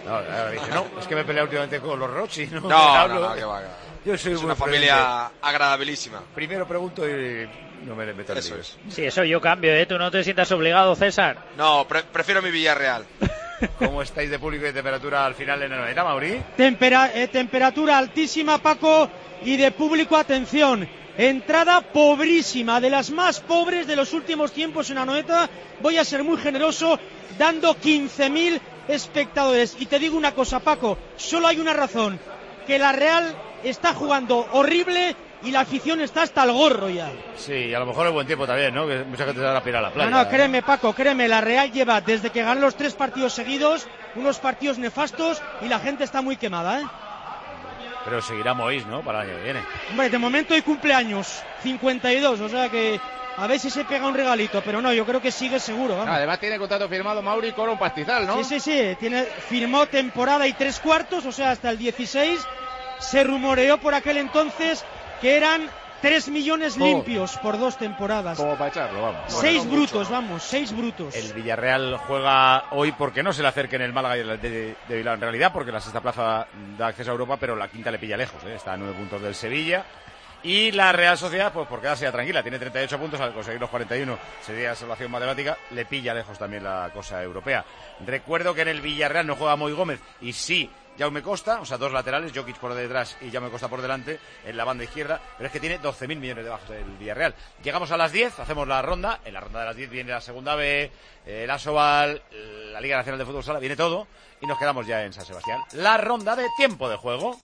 No, ahora dice, no, es que me he peleado últimamente con los Rochi, ¿no? No, no, no, no, que va, que va. Yo soy es muy una familia agradabilísima. Primero pregunto y no me meto en Eso es. Sí, eso yo cambio, ¿eh? Tú no te sientas obligado, César. No, pre prefiero mi Villarreal. ¿Cómo estáis de público y de temperatura al final en la novena, Mauri? Tempera eh, temperatura altísima, Paco, y de público, atención. Entrada pobrísima, de las más pobres de los últimos tiempos en Anoeta. Voy a ser muy generoso, dando quince mil espectadores. Y te digo una cosa, Paco, solo hay una razón, que la Real está jugando horrible y la afición está hasta el gorro ya. Sí, a lo mejor es buen tiempo también, ¿no? Que mucha gente se va a pirar a la playa. No, no, créeme, Paco, créeme, la Real lleva, desde que ganó los tres partidos seguidos, unos partidos nefastos y la gente está muy quemada, ¿eh? Pero seguirá Moïse, ¿no? Para el año que viene. Hombre, de momento hay cumpleaños, cincuenta y dos, o sea que a ver si se pega un regalito, pero no, yo creo que sigue seguro. Vamos. Además tiene contrato firmado Mauri con un pastizal, ¿no? Sí, sí, sí, tiene, firmó temporada y tres cuartos, o sea, hasta el dieciséis. Se rumoreó por aquel entonces que eran tres millones oh. limpios por dos temporadas. Como para echarlo, vamos. Seis bueno, brutos, mucho. vamos, seis brutos. El Villarreal juega hoy porque no se le acerquen el Málaga y el de, de, de Bilbao en realidad, porque la sexta plaza da acceso a Europa, pero la quinta le pilla lejos, ¿eh? Está a nueve puntos del Sevilla. Y la Real Sociedad, pues por quedarse ya tranquila, tiene treinta y ocho puntos, al conseguir los cuarenta y uno sería salvación matemática, le pilla lejos también la cosa europea. Recuerdo que en el Villarreal no juega Moy Gómez, y sí Jaume Costa, o sea, dos laterales, Jokic por detrás y Jaume Costa por delante, en la banda izquierda, pero es que tiene doce mil millones de bajas el Villarreal. Llegamos a las diez, hacemos la ronda, en la ronda de las diez viene la segunda B, el Asobal, la Liga Nacional de Fútbol Sala, viene todo, y nos quedamos ya en San Sebastián. La ronda de tiempo de juego.